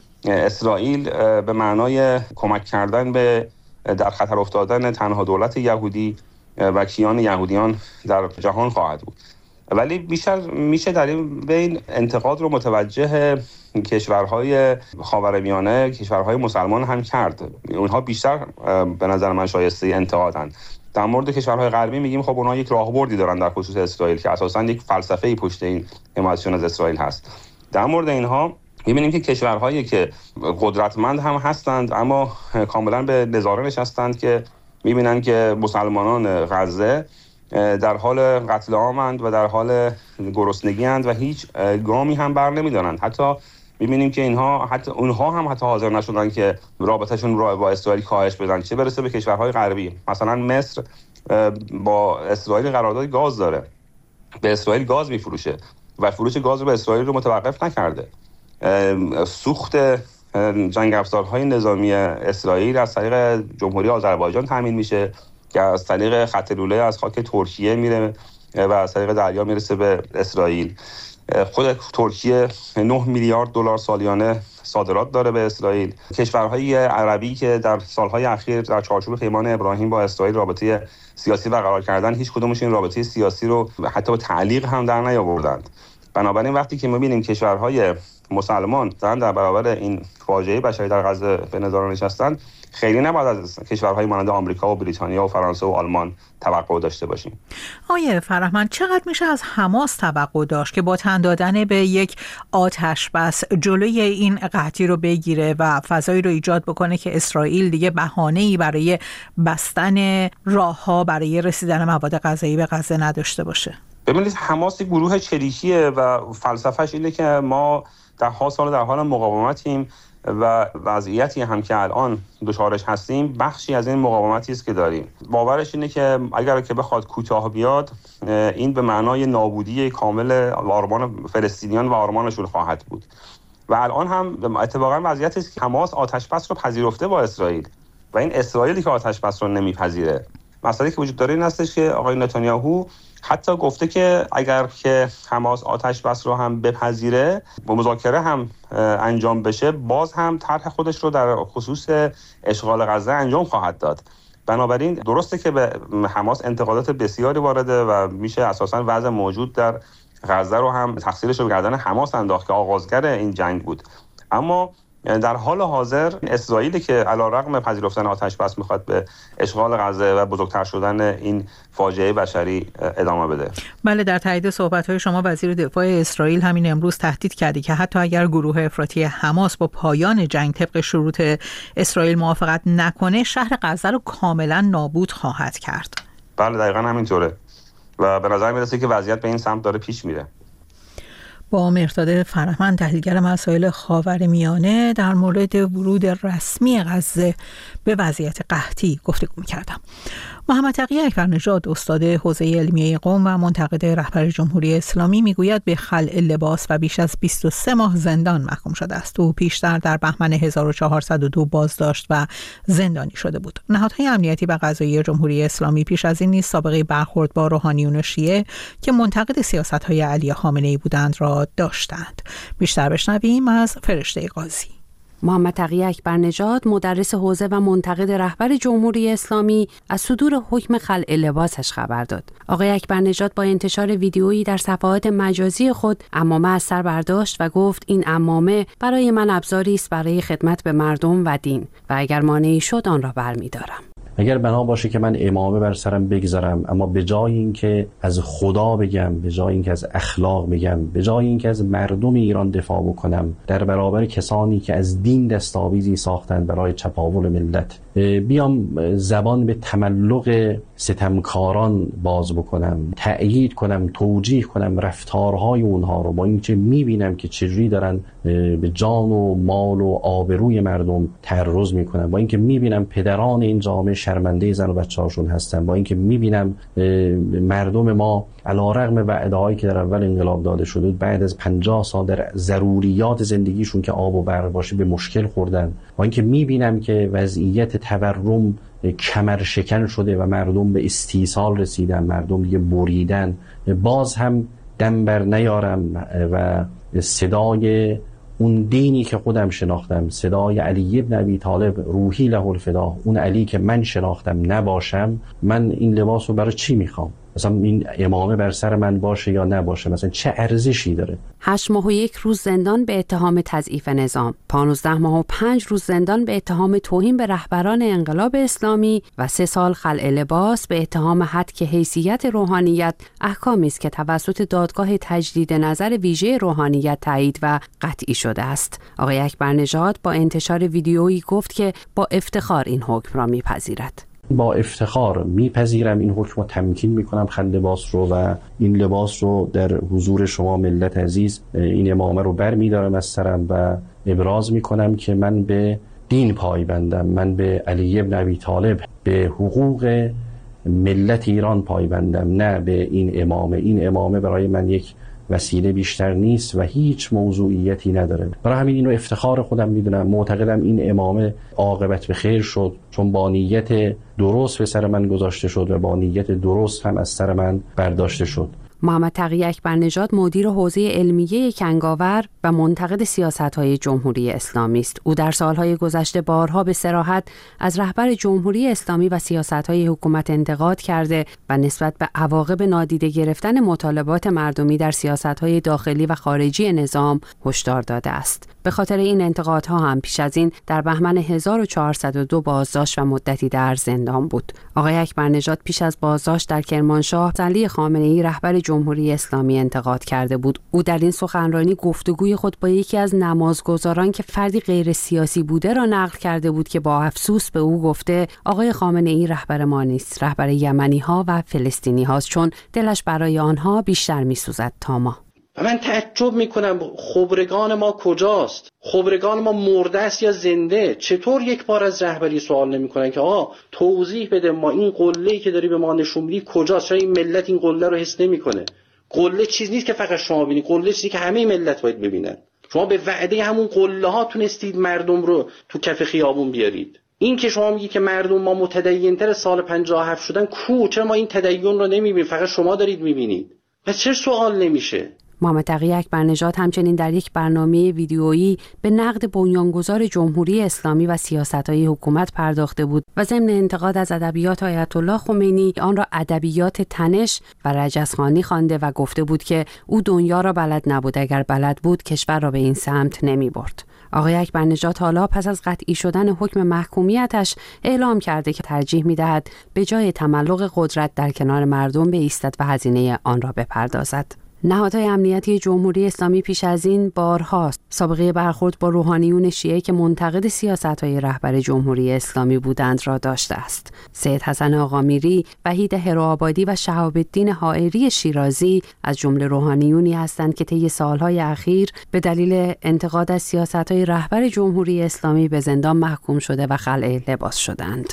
اسرائیل به معنای کمک کردن به در خطر افتادن تنها دولت یهودی و کیان یهودیان در جهان خواهد بود. ولی بیشتر میشه در این بین انتقاد رو متوجه کشورهای خاورمیانه، کشورهای مسلمان هم کرد. اونها بیشتر به نظر من شایسته انتقادند. در مورد کشورهای غربی میگیم خب اونها یک راهبردی دارن در خصوص اسرائیل که اساساً یک فلسفه‌ای پشت این حمایتشون از اسرائیل هست. در مورد اینها می‌بینیم که کشورهایی که قدرتمند هم هستند اما کاملاً به نظاره نشستند که می‌بینن که مسلمانان غزه در حال قتل عامند و در حال گرسنگی اند و هیچ گامی هم بر نمی‌دارند. حتی می‌بینیم که اینها حتی اونها هم حتی حاضر نشدن که رابطه‌شون رو با اسرائیل کاهش بدن، چه برسه به کشورهای غربی. مثلا مصر با اسرائیل قرارداد گاز داره، به اسرائیل گاز میفروشه و فروش گاز رو به اسرائیل رو متوقف نکرده. سوخت جنگ افزارهای نظامی اسرائیل از طریق جمهوری آذربایجان تامین میشه که از طریق خط لوله از خاک ترکیه میره و از طریق دریا میرسه به اسرائیل. خود ترکیه نه میلیارد دلار سالیانه صادرات داره به اسرائیل. کشورهای عربی که در سالهای اخیر در چارچوب پیمان ابراهیم با اسرائیل رابطه سیاسی برقرار کردن، هیچ کدومش این رابطه سیاسی رو حتی به تعلیق هم در نیاوردند. بنابراین وقتی که می‌بینیم کشورهای مسلمان دارن در برابر این فاجعه بشری در غزه به نظاره نشستن، خیلی نباید از کشورهای مانند آمریکا و بریتانیا و فرانسه و آلمان توقع داشته باشیم. آیه فرحمند، چقدر میشه از حماس توقع داشت که با تن دادن به یک آتش بس جلوی این قحطی رو بگیره و فضایی رو ایجاد بکنه که اسرائیل دیگه بهانه‌ای برای بستن راه‌ها برای رسیدن مواد غذایی به غزه نداشته باشه؟ ببینید، حماس یک گروه چریکیه و فلسفه‌اش اینه که ما ده ها سال در حال مقاومتیم و وضعیتی هم که الان دچارش هستیم بخشی از این مقاومتی است که داریم. باورش اینه که اگر که بخواد کوتاه بیاد، این به معنای نابودی کامل آرمان فلسطینیان و آرمانشون خواهد بود. و الان هم اتفاقا وضعیتی است که حماس آتش بس رو پذیرفته با اسرائیل و این اسرائیلی که آتش بس رو نمیپذیره. مسئله که وجود داره این هستش که آقای نتانیاهو حتی گفته که اگر که حماس آتش بس رو هم بپذیره و مذاکره هم انجام بشه، باز هم طرح خودش رو در خصوص اشغال غزه انجام خواهد داد. بنابراین درسته که به حماس انتقادات بسیاری وارده و میشه اساساً وضع موجود در غزه رو هم تقصیرش رو به گردن حماس انداخت که آغازگر این جنگ بود. اما در حال حاضر اسرائیل که علیرغم پذیرفتن آتش بس میخواد به اشغال غزه و بزرگتر شدن این فاجعه بشری ادامه بده. بله، در تایید صحبت‌های شما وزیر دفاع اسرائیل همین امروز تهدید کرده که حتی اگر گروه افراطی حماس با پایان جنگ طبق شروط اسرائیل موافقت نکنه، شهر غزه رو کاملا نابود خواهد کرد. بله دقیقاً همینطوره و به نظر میرسه که وضعیت به این سمت داره پیش میره. با مرداد فرهمند تحلیلگر مسائل خاورمیانه در مورد ورود رسمی غزه به وضعیت قحطی گفتگو کردم. محمد تقی اکبرنژاد استاد حوزه علمیه قم و منتقد رهبر جمهوری اسلامی میگوید به خلع لباس و بیش از بیست و سه ماه زندان محکوم شده است. او پیشتر در بهمن هزار و چهارصد و دو بازداشت و زندانی شده بود. نهادهای امنیتی و قضایی جمهوری اسلامی پیش از این نیز سابقه برخورد با روحانیون شیعه که منتقد سیاست‌های علی خامنه‌ای بودند را داشتند. بیشتر بشنویم از فرشته قاضی. محمد تقی اکبرنژاد مدرس حوزه و منتقد رهبر جمهوری اسلامی از صدور حکم خلع لباسش خبر داد. آقای اکبرنژاد با انتشار ویدیویی در صفحات مجازی خود عمامه از سر برداشت و گفت این عمامه برای من ابزاری است برای خدمت به مردم و دین و اگر مانعی شد آن را برمی‌دارم. اگر بنا باشه که من امامه بر سرم بگذارم، اما به جای اینکه از خدا بگم، به جای اینکه از اخلاق بگم، به جای اینکه از مردم ایران دفاع بکنم در برابر کسانی که از دین دستاویزی ساختند برای چپاول ملت، بیام زبان به تملق ستمکاران باز بکنم، تأیید کنم، توجیه کنم رفتارهای اونها رو، با اینکه میبینم که چجوری دارن به جان و مال و آبروی مردم تعرض میکنن، با اینکه میبینم پدران این جامعه شرمنده زن و بچه‌هاشون هستن، با اینکه میبینم مردم ما علیرغم وعده‌هایی که در اول انقلاب داده شده بعد از پنجاه سال در ضروریات زندگیشون که آب و برق باشه به مشکل خوردن، با اینکه میبینم که وضعیت تورم کمر شکن شده و مردم به استیصال رسیدن، مردم دیگه بریدن، باز هم دم بر نیارم و صدای اون دینی که خودم شناختم، صدای علی ابن ابی طالب روحی له الفدا، اون علی که من شناختم نباشم، من این لباس رو برای چی میخوام؟ مثلا این امامه بر سر من باشه یا نباشه، مثلا چه ارزشی داره؟ هشت ماه و یک روز زندان به اتهام تضعیف نظام، پانزده ماه و پنج روز زندان به اتهام توهین به رهبران انقلاب اسلامی و سه سال خلع لباس به اتهام هتک حیثیت روحانیت، احکامی است که توسط دادگاه تجدید نظر ویژه روحانیت تایید و قطعی شده است. آقای اکبرنژاد با انتشار ویدیویی گفت که با افتخار این حکم را میپذیرد. با افتخار میپذیرم این حکم رو، تمکین میکنم خلع لباس رو و این لباس رو در حضور شما ملت عزیز این امامه رو بر میدارم از سرم و ابراز میکنم که من به دین پایبندم، من به علی ابن ابی طالب، به حقوق ملت ایران پایبندم، نه به این امامه. این امامه برای من یک وسیله بیشتر نیست و هیچ موضوعیتی نداره. برای همین اینو افتخار خودم میدونم. معتقدم این امامه عاقبت به خیر شد چون با نیت درست به سر من گذاشته شد و با نیت درست هم از سر من برداشته شد. محمد تقی اکبرنژاد مدیر حوزه علمیه کنگاور و منتقد سیاست‌های جمهوری اسلامی است. او در سالهای گذشته بارها به صراحت از رهبر جمهوری اسلامی و سیاست‌های حکومت انتقاد کرده و نسبت به عواقب نادیده گرفتن مطالبات مردمی در سیاست‌های داخلی و خارجی نظام هشدار داده است. به خاطر این انتقادها هم پیش از این در بهمن هزار و چهارصد و دو بازداشت و مدتی در زندان بود. آقای اکبرنژاد پیش از بازداشت در کرمانشاه علی خامنه‌ای رهبر جمهوری اسلامی انتقاد کرده بود. او در این سخنرانی گفتگوی خود با یکی از نمازگزاران که فردی غیر سیاسی بوده را نقل کرده بود که با افسوس به او گفته آقای خامنه‌ای رهبر ما نیست، رهبر یمنی‌ها و فلسطینی هاست، چون دلش برای آنها بیشتر می‌سوزد تا ما. من تعجب میکنم خبرگان ما کجاست؟ خبرگان ما مرده است یا زنده؟ چطور یک بار از رهبری سوال نمیکنن که آقا توضیح بده، ما این قله‌ای که داری به ما نشون میدی کجاست؟ چرا این ملت این قله رو حس نمیکنه؟ قله چیز نیست که فقط شما ببینید، قله چیزی که همه ملت باید ببینن. شما به وعده همون قله ها تونستید مردم رو تو کف خیابون بیارید. این که شما میگی که مردم ما متدین‌تر سال پنجاه و هفت شدن، کو چرا ما این تدین رو نمیبینیم؟ فقط شما دارید میبینید. پس چرا سوال نمیشه؟ محمد تقی اکبرنژاد همچنین در یک برنامه ویدیویی به نقد بنیانگذار جمهوری اسلامی و سیاست‌های حکومت پرداخته بود و ضمن انتقاد از ادبیات آیت الله خمینی آن را ادبیات تنش و رجزخوانی خوانده و گفته بود که او دنیا را بلد نبود، اگر بلد بود کشور را به این سمت نمی‌برد. آقای اکبرنژاد حالا پس از قطعی شدن حکم محکومیتش اعلام کرده که ترجیح می‌دهد به جای تملق قدرت در کنار مردم بایستد و هزینه آن را بپردازد. نهادهای امنیتی جمهوری اسلامی پیش از این بارها سابقه برخورد با روحانیون شیعه که منتقد سیاست‌های رهبر جمهوری اسلامی بودند را داشته است. سید حسن آقامیری، وحید هروآبادی و شهاب الدین حائری شیرازی از جمله روحانیونی هستند که طی سالهای اخیر به دلیل انتقاد از سیاست‌های رهبر جمهوری اسلامی به زندان محکوم شده و خلع لباس شدند.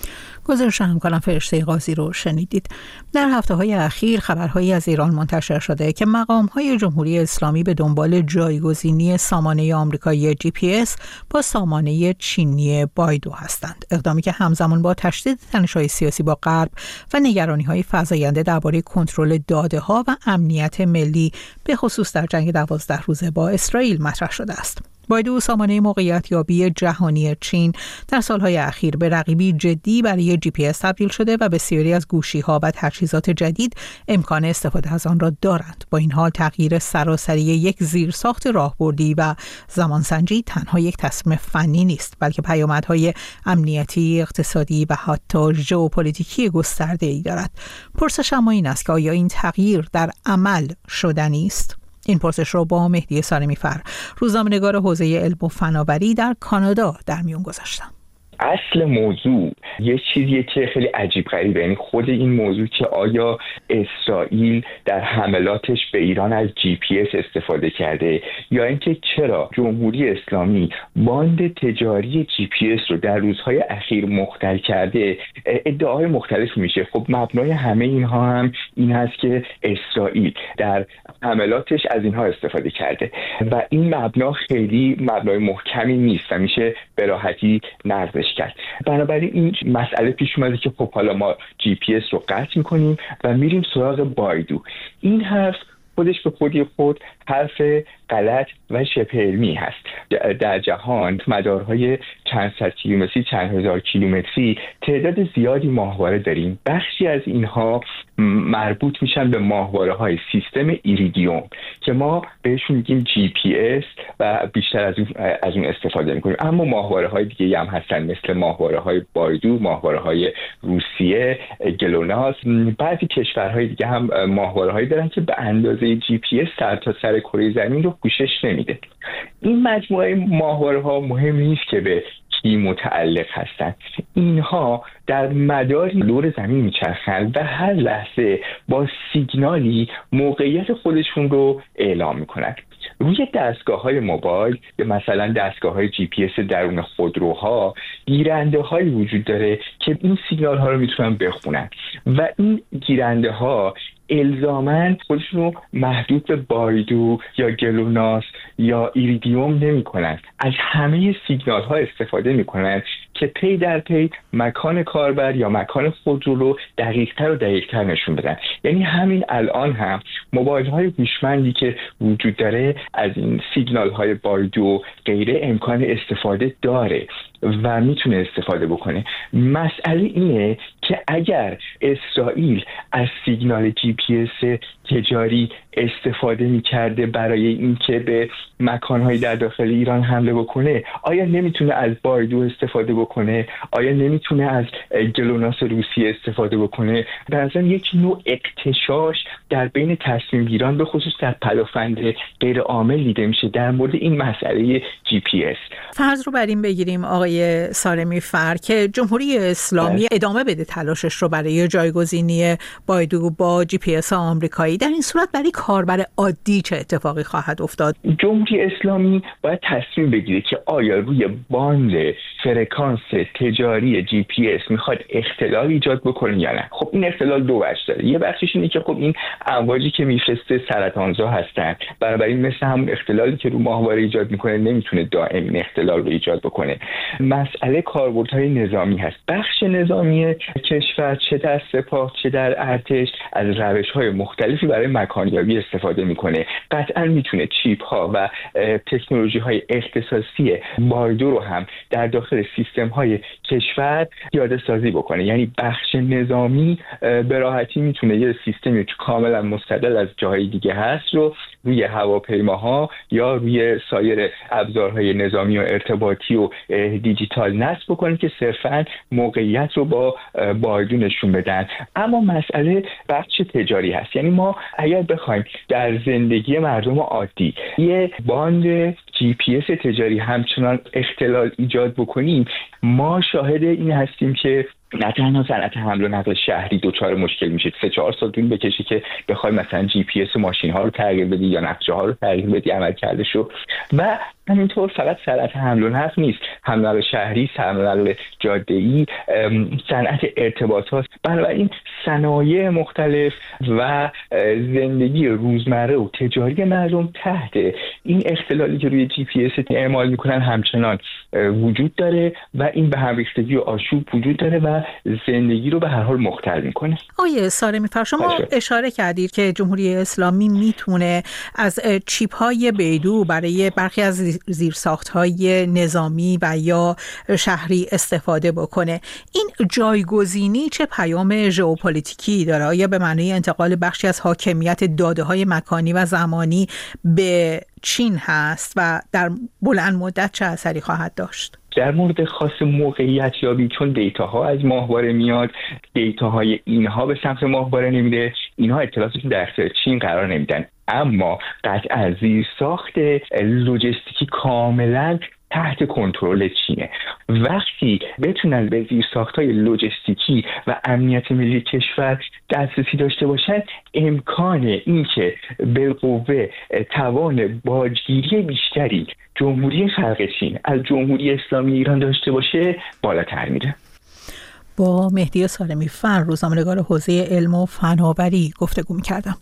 گزارش همکارم فرشته قاضی رو شنیدید. در هفته‌های اخیر خبرهایی از ایران منتشر شده که مقام‌های جمهوری اسلامی به دنبال جایگزینی سامانه آمریکایی جی پی اس با سامانه چینی بایدو هستند. اقدامی که همزمان با تشدید تنش‌های سیاسی با غرب و نگرانی‌های فزاینده درباره کنترل داده‌ها و امنیت ملی به خصوص در جنگ دوازده روزه با اسرائیل مطرح شده است. بایدو سامانه موقعیت یابی جهانی چین در سالهای اخیر به رقیبی جدی برای جی پی اس تبدیل شده و بسیاری از گوشی‌ها و تجهیزات جدید امکان استفاده از آن را دارند. با این حال تغییر سراسری یک زیرساخت راهبردی و زمانسنجی تنها یک تصمیم فنی نیست، بلکه پیامدهای امنیتی، اقتصادی و حتی ژئوپلیتیکی گسترده‌ای دارد. پرسش اما این است که آیا این تغییر در عمل شدنی است؟ این پرسش رو با مهدی سارمی‌فر، روزنامه‌نگار حوزه علم و فناوری در کانادا در میون گذاشتم. اصل موضوع یه چیزیه که خیلی عجیب غریبه، یعنی خود این موضوع که آیا اسرائیل در حملاتش به ایران از جی پی اس استفاده کرده یا اینکه چرا جمهوری اسلامی باند تجاری جی پی اس رو در روزهای اخیر مختل کرده. ادعای مختلف میشه. خب مبنای همه اینها هم این هست که اسرائیل در حملاتش از اینها استفاده کرده و این مبنا خیلی مبنای محکمی نیست و میشه به راحتی نقضش کرد. بنابراین این مسئله پیش اومده که خب حالا ما جی پی اس رو قطع میکنیم و میریم سراغ بایدو. این حرف خودش به خودی خود حرف غلط و شبه علمی هست. در جهان مدارهای چند صد کیلومتری، چند هزار کیلومتری تعداد زیادی ماهواره داریم. بخشی از اینها مربوط میشن به ماهواره های سیستم ایریدیوم که ما بهشون میگیم جی پی اس و بیشتر از اون, از اون استفاده میکنیم. اما ماهواره های دیگه هم هستن مثل ماهواره های بایدو، ماهواره های روسیه، گلوناس. بعضی کشورهای دیگه هم ماهواره هایی دارن که به اندازه جی پی اس سر تا سر کره زمین رو پوشش نمیده. این مجموعه ماهواره ها مهم نیست که به کی متعلق هستند. اینها در مدار دور زمین میچرخند و هر لحظه با سیگنالی موقعیت خودشون رو اعلام میکنند. روی دستگاه‌های موبایل یا مثلا دستگاه‌های جی پی اس درون خودروها گیرنده‌هایی وجود داره که این سیگنال‌ها رو میتونن بخونن و این گیرنده‌ها الزاماً خودشون رو محدود به بایدو یا گلوناس یا ایریدیوم نمی کنن. از همه سیگنال ها استفاده می کنن که پی در پی مکان کاربر یا مکان خودرو رو دقیق‌تر و دقیق‌تر نشون بدن. یعنی همین الان هم موبایل های هوشمندی که وجود داره از این سیگنال های بایدو غیره امکان استفاده داره و میتونه استفاده بکنه. مسئله اینه که اگر اسرائیل از سیگنال جی پی اس تجاری استفاده میکرده برای اینکه به مکانهای در داخل ایران حمله بکنه، آیا نمیتونه از بایدو استفاده بکنه؟ آیا نمیتونه از گلوناس روسیه استفاده بکنه؟ به نظرم یک نوع اغتشاش در بین تصمیم گیران به خصوص در پدافند غیر عامل دیده میشه در مورد این مسئله جی پی اس. فرض رو بر این بگیریم آقای سارمی‌فر که جمهوری اسلامی ادامه بده تلاشش رو برای جایگزینی بایدو با جی پی اس آمریکایی، در این صورت برای کاربر عادی چه اتفاقی خواهد افتاد؟ جمهوری اسلامی باید تصمیم بگیره که آیا روی باند فرکانس تجاری جی پی اس میخواد اختلال ایجاد بکنه یا نه. خب این اختلال دو بخش داره. یه بخشش اینه که خب این امواجی که میفرسته سرطانزا هستن، بنابراین مثل همون اختلالی که رو ماهواره ایجاد میکنه نمیتونه دائم این اختلال رو ایجاد بکنه. مسئله کاربردهای نظامی هست. بخش نظامی کشور چه در سپاه چه در ارتش از روش‌های مختلفی برای مکانیابی استفاده میکنه. قطعا میتونه چیپ ها و تکنولوژی های اختصاصی بایدو رو هم در داخل سیستم های کشور پیاده سازی بکنه. یعنی بخش نظامی به راحتی میتونه یه سیستمی که کاملا مستقل از جاهای دیگه هست رو روی هواپیماها یا روی سایر ابزارهای نظامی و ارتباطی و دیجیتال نصب بکنه که صرفاً موقعیت رو با بایدو نشون بدن. اما مسئله بخش تجاری هست. یعنی ما اگر بخوایم در زندگی مردم عادی یه باند جی پی اس تجاری همچنان اختلال ایجاد بکنیم، ما شاهد این هستیم که نه تنها صنعت حمل و نقل شهری دچار مشکل میشه، سه چهار سال طول بکشه که بخوای مثلا جی پی اس ماشین ها رو تغییر بدی یا نقشه ها رو تغییر بدی عمل کرده شو. و همینطور فقط صنعت حمل و نقل نیست، حمل و نقل شهری، حمل و نقل جاده‌ای، صنعت ارتباطات. بنابراین صنایع مختلف و زندگی روزمره و تجاری مردم تحت این اختلالی که روی جی پی اس اعمال میکنن همچنان وجود داره و این به هم ریختگی و آشوب وجود داره و زندگی رو به هر حال مختل میکنه. آیه سارمی‌فر، شما اشاره کردید که جمهوری اسلامی میتونه از چیپ های بیدو برای برخی از زیرساخت‌های نظامی و یا شهری استفاده بکنه. این جایگزینی چه پیام ژئوپلیتیکی داره؟ آیا به معنی انتقال بخشی از حاکمیت داده‌های مکانی و زمانی به چین هست و در بلند مدت چه اثری خواهد داشت؟ در مورد خاص موقعیت یابی، چون دیتاها از ماهواره میاد، دیتاهای اینها به سمت ماهواره نمیده، اینها اطلاعاتشون در اختیار چین قرار نمیدن. اما قطعا زیرساخت لوجستیکی کاملا تحت کنترل چینه. وقتی بتونن به زیرساخت‌های لوجستیکی و امنیت ملی کشور دسترسی داشته باشن، امکان این که بالقوه توان باجگیری بیشتری جمهوری خلق چین از جمهوری اسلامی ایران داشته باشه بالاتر میره. با مهدی سارمی‌فر، روزنامه‌نگار حوزه علم و فناوری گفتگو می‌کردم.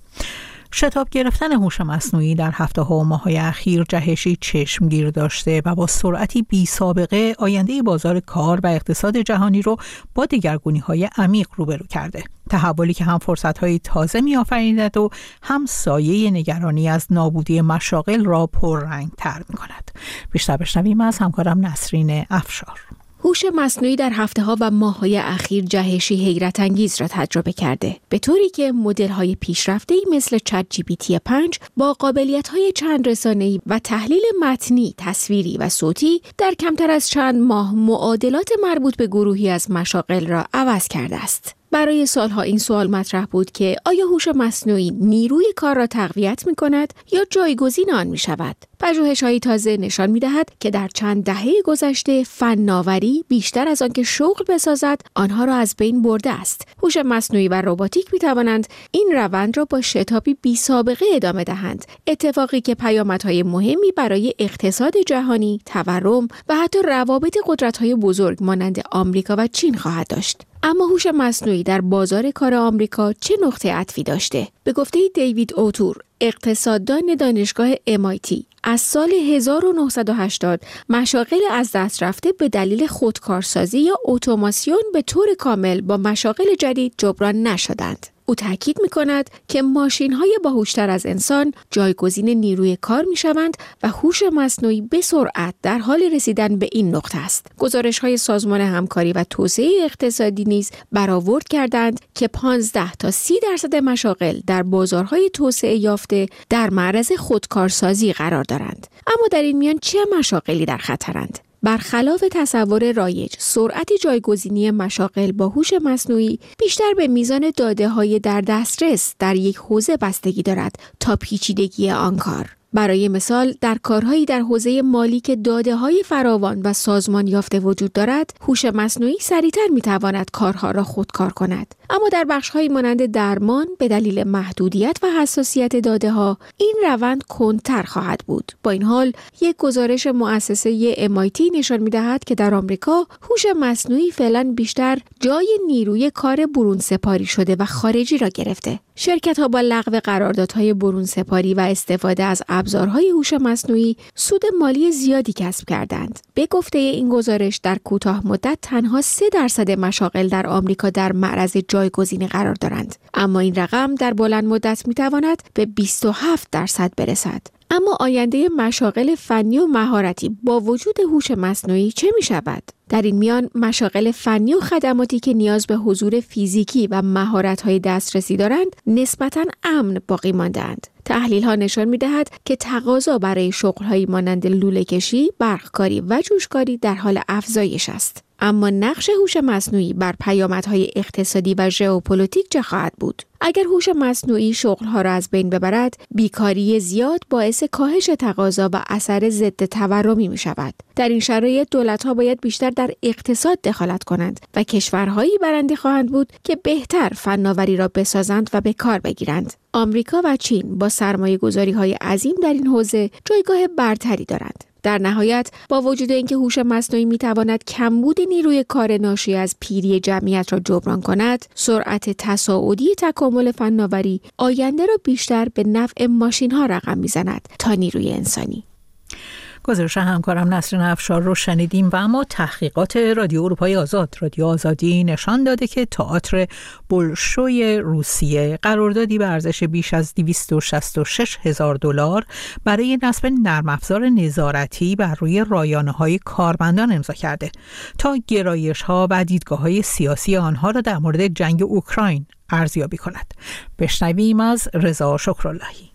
شتاب گرفتن هوش مصنوعی در هفته‌ها و ماه‌های اخیر جهشی چشمگیر داشته و با سرعتی بی سابقه آینده بازار کار و اقتصاد جهانی رو با دگرگونی‌های عمیق روبرو کرده. تحولی که هم فرصت‌های تازه می‌آفریند و هم سایه نگرانی از نابودی مشاغل را پررنگ‌تر می‌کند. بیشتر بشنویم از همکارم نسرین افشار. هوش مصنوعی در هفته‌ها و ماه‌های اخیر جهشی حیرت انگیز را تجربه کرده، به طوری که مدل‌های پیشرفته‌ای مثل چت جی پی تی پنج با قابلیت‌های چند رسانه‌ای و تحلیل متنی، تصویری و صوتی در کمتر از چند ماه معادلات مربوط به گروهی از مشاغل را عوض کرده است. برای سالها این سوال مطرح بود که آیا هوش مصنوعی نیروی کار را تقویت می‌کند یا جایگزین آن می‌شود؟ پژوهش‌های تازه نشان می‌دهد که در چند دهه گذشته فناوری بیشتر از آنکه شغل بسازد، آنها را از بین برده است. هوش مصنوعی و رباتیک می‌توانند این روند را با شتابی بی‌سابقه ادامه دهند، اتفاقی که پیامدهای مهمی برای اقتصاد جهانی، تورم و حتی روابط قدرت‌های بزرگ مانند آمریکا و چین خواهد داشت. اما هوش مصنوعی در بازار کار آمریکا چه نقطه عطفی داشته؟ به گفته دیوید اوتور، اقتصاددان دانشگاه ام آی تی، از سال هزار و نهصد و هشتاد مشاغل از دست رفته به دلیل خودکارسازی یا اتوماسیون به طور کامل با مشاغل جدید جبران نشدند. او تاکید می‌کند که ماشین‌های باهوش‌تر از انسان جایگزین نیروی کار می‌شوند و هوش مصنوعی به سرعت در حال رسیدن به این نقطه است. گزارش‌های سازمان همکاری و توسعه اقتصادی نیز برآورد کردند که پانزده تا سی درصد مشاغل در بازارهای توسعه یافته در معرض خودکارسازی قرار دارند. اما در این میان چه مشاغلی در خطرند؟ برخلاف تصور رایج، سرعت جایگزینی مشاغل با هوش مصنوعی بیشتر به میزان داده‌های در دسترس در یک حوزه بستگی دارد تا پیچیدگی آن کار. برای مثال، در کارهایی در حوزه مالی که داده‌های فراوان و سازمان یافته وجود دارد، هوش مصنوعی سریعتر می‌تواند کارها را خودکار کند. اما در بخش‌هایی مانند درمان، به دلیل محدودیت و حساسیت داده‌ها، این روند کندتر خواهد بود. با این حال، یک گزارش مؤسسه ام آی تی نشان می‌دهد که در آمریکا هوش مصنوعی فعلا بیشتر جای نیروی کار برون سپاری شده و خارجی را گرفته. شرکت‌ها با لغو قراردادهای برون سپاری و استفاده از ابزارهای هوش مصنوعی سود مالی زیادی کسب کردند. به گفته این گزارش در کوتاه مدت تنها سه درصد مشاغل در آمریکا در معرض جایگزینی قرار دارند. اما این رقم در بلند مدت می‌تواند به بیست و هفت درصد برسد. اما آینده مشاغل فنی و مهارتی با وجود هوش مصنوعی چه می شود؟ در این میان مشاغل فنی و خدماتی که نیاز به حضور فیزیکی و مهارت‌های دسترسی دارند نسبتاً امن باقی مانده‌اند. تحلیل‌ها نشان می‌دهد که تقاضا برای شغل‌هایی مانند لوله‌کشی، برقکاری و جوشکاری در حال افزایش است. اما نقش هوش مصنوعی بر پیامدهای اقتصادی و ژئوپلیتیک چه خواهد بود؟ اگر هوش مصنوعی شغل‌ها را از بین ببرد، بیکاری زیاد باعث کاهش تقاضا و اثر ضد تورمی می‌شود. در این شرایط دولت‌ها باید بیشتر در اقتصاد دخالت کنند و کشورهایی برنده خواهند بود که بهتر فناوری را بسازند و به کار بگیرند. آمریکا و چین با سرمایه‌گذاری‌های عظیم در این حوزه جایگاه برتری دارند. در نهایت با وجود اینکه هوش مصنوعی میتواند کمبود نیروی کار ناشی از پیری جمعیت را جبران کند، سرعت تصاعدی تکامل فناوری آینده را بیشتر به نفع ماشین‌ها رقم میزند تا نیروی انسانی. گزارش همکارم نسرین افشار رو شنیدیم و اما تحقیقات رادیو اروپای آزاد رادیو آزادی نشان داده که تئاتر بولشوی روسیه قراردادی به ارزش بیش از دویست و شصت و شش هزار دلار برای نصب نرم افزار نظارتی بر روی رایانه‌های کارمندان امضا کرده تا گرایش‌ها و دیدگاه‌های سیاسی آنها را در مورد جنگ اوکراین ارزیابی کند. بشنویم از رضا شکراللهی.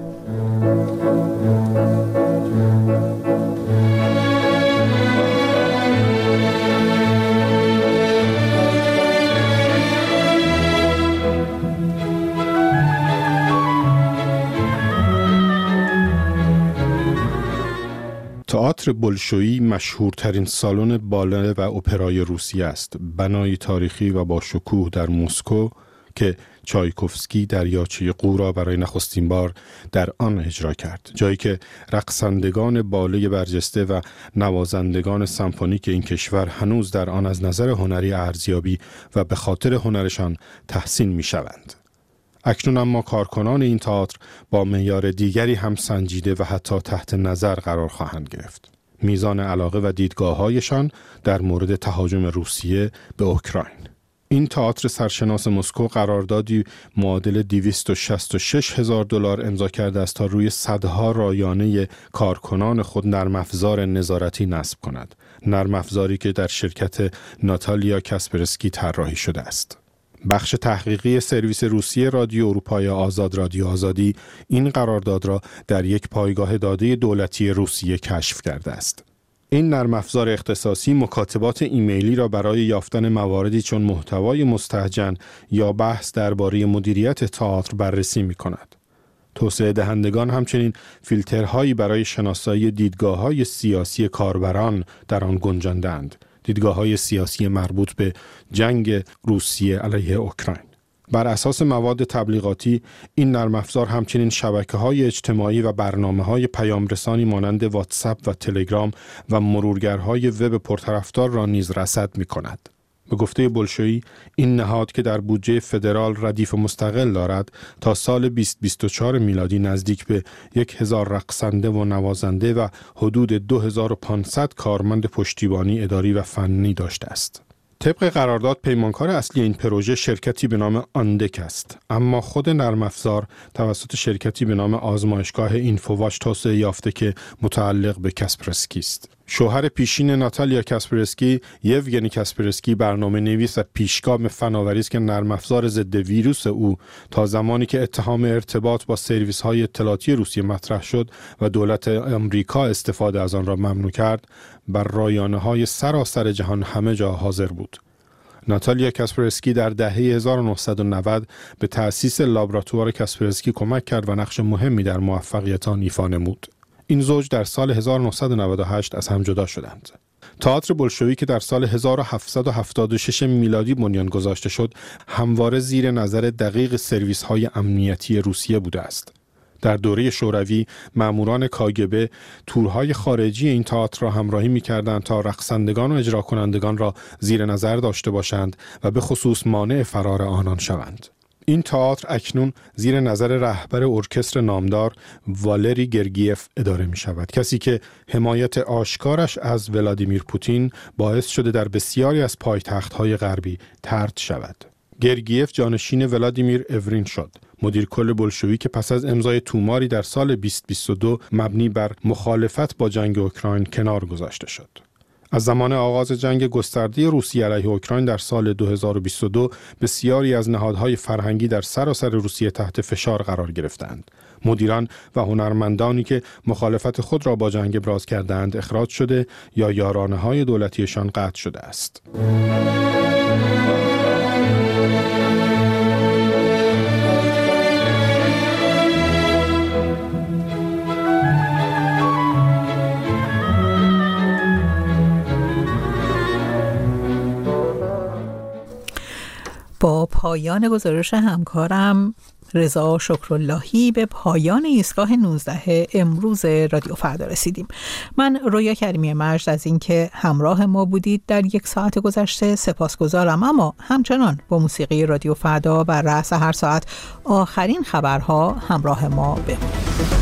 تئاتر بولشویی مشهورترین سالن باله و اپرای روسیه است. بنای تاریخی و با شکوه در مسکو که چایکوفسکی دریاچه قو را برای نخستین بار در آن اجرا کرد. جایی که رقصندگان باله برجسته و نوازندگان سمفونیک این کشور هنوز در آن از نظر هنری ارزیابی و به خاطر هنرشان تحسین می شوند. اکنون اما کارکنان این تئاتر با معیار دیگری هم سنجیده و حتی تحت نظر قرار خواهند گرفت. میزان علاقه و دیدگاه‌هایشان در مورد تهاجم روسیه به اوکراین. این تئاتر سرشناس مسکو قراردادی معادل دویست و شصت و شش هزار دلار امضا کرده است تا روی صدها رایانه کارکنان خود نرم افزار نظارتی نصب کند. نرم افزاری که در شرکت ناتالیا کاسپرسکی طراحی شده است. بخش تحقیقی سرویس روسیه رادیو اروپای آزاد رادیو آزادی این قرارداد را در یک پایگاه داده دولتی روسیه کشف کرده است. این نرم افزار اختصاصی مکاتبات ایمیلی را برای یافتن مواردی چون محتوای مستهجن یا بحث درباره مدیریت تئاتر بررسی می کند. توسعه دهندگان همچنین فیلترهایی برای شناسایی دیدگاه‌های سیاسی کاربران در آن گنجانده‌اند. دیدگاه‌های سیاسی مربوط به جنگ روسیه علیه اوکراین. بر اساس مواد تبلیغاتی این نرم افزار همچنین شبکه‌های اجتماعی و برنامه‌های پیامرسانی مانند واتساپ و تلگرام و مرورگرهای وب پرطرفدار را نیز رصد می‌کند. به گفته بولشویی این نهاد که در بودجه فدرال ردیف مستقل دارد تا سال بیست بیست و چهار میلادی نزدیک به یک هزار رقصنده و نوازنده و حدود دو هزار و پانصد کارمند پشتیبانی اداری و فنی داشته است. طبق قرارداد پیمانکار اصلی این پروژه شرکتی به نام آندک است، اما خود نرم افزار توسط شرکتی به نام آزمایشگاه اینفوواچ توسعه یافته که متعلق به کاسپرسکی است. شوهر پیشین ناتالیا کاسپرسکی، یوگنی کاسپرسکی، برنامه نویس و پیشگام فناوری است که نرم افزار ضد ویروس او تا زمانی که اتهام ارتباط با سرویس های اطلاعاتی روسیه مطرح شد و دولت آمریکا استفاده از آن را ممنوع کرد، بر رایانه های سراسر جهان همه جا حاضر بود. ناتالیا کاسپرسکی در دهه هزار و نهصد و نود به تأسیس لابراتوار کاسپرسکی کمک کرد و نقش مهمی در موفقیت آن ایفا نمود. این زوج در سال هزار و نهصد و نود و هشت از هم جدا شدند. تئاتر بولشویی که در سال هزار و هفتصد و هفتاد و شش میلادی بنیان گذاشته شد، همواره زیر نظر دقیق سرویس‌های امنیتی روسیه بوده است. در دوره شوروی ماموران کاگبه تورهای خارجی این تئاتر را همراهی می‌کردند تا رقصندگان و اجرا کنندگان را زیر نظر داشته باشند و به خصوص مانع فرار آنان شوند. این تئاتر اکنون زیر نظر رهبر ارکستر نامدار والری گرگیف اداره می شود، کسی که حمایت آشکارش از ولادیمیر پوتین باعث شده در بسیاری از پایتخت‌های غربی طرد شود. گرگیف جانشین ولادیمیر اورین شد، مدیر کل بولشویی که پس از امضای توماری در سال بیست بیست و دو مبنی بر مخالفت با جنگ اوکراین کنار گذاشته شد. از زمان آغاز جنگ گسترده روسیه علیه اوکراین در سال دو هزار و بیست و دو بسیاری از نهادهای فرهنگی در سراسر روسیه تحت فشار قرار گرفتند. مدیران و هنرمندانی که مخالفت خود را با جنگ ابراز کردند اخراج شده یا یارانه‌های دولتیشان قطع شده است. با پایان گزارش همکارم رضا شکراللهی به پایان ایستگاه نوزده امروز رادیو فردا رسیدیم. من رویا کریمی مجد از اینکه همراه ما بودید در یک ساعت گذشته سپاسگزارم، اما همچنان با موسیقی رادیو فردا بر رأس هر ساعت آخرین خبرها همراه ما بمونید.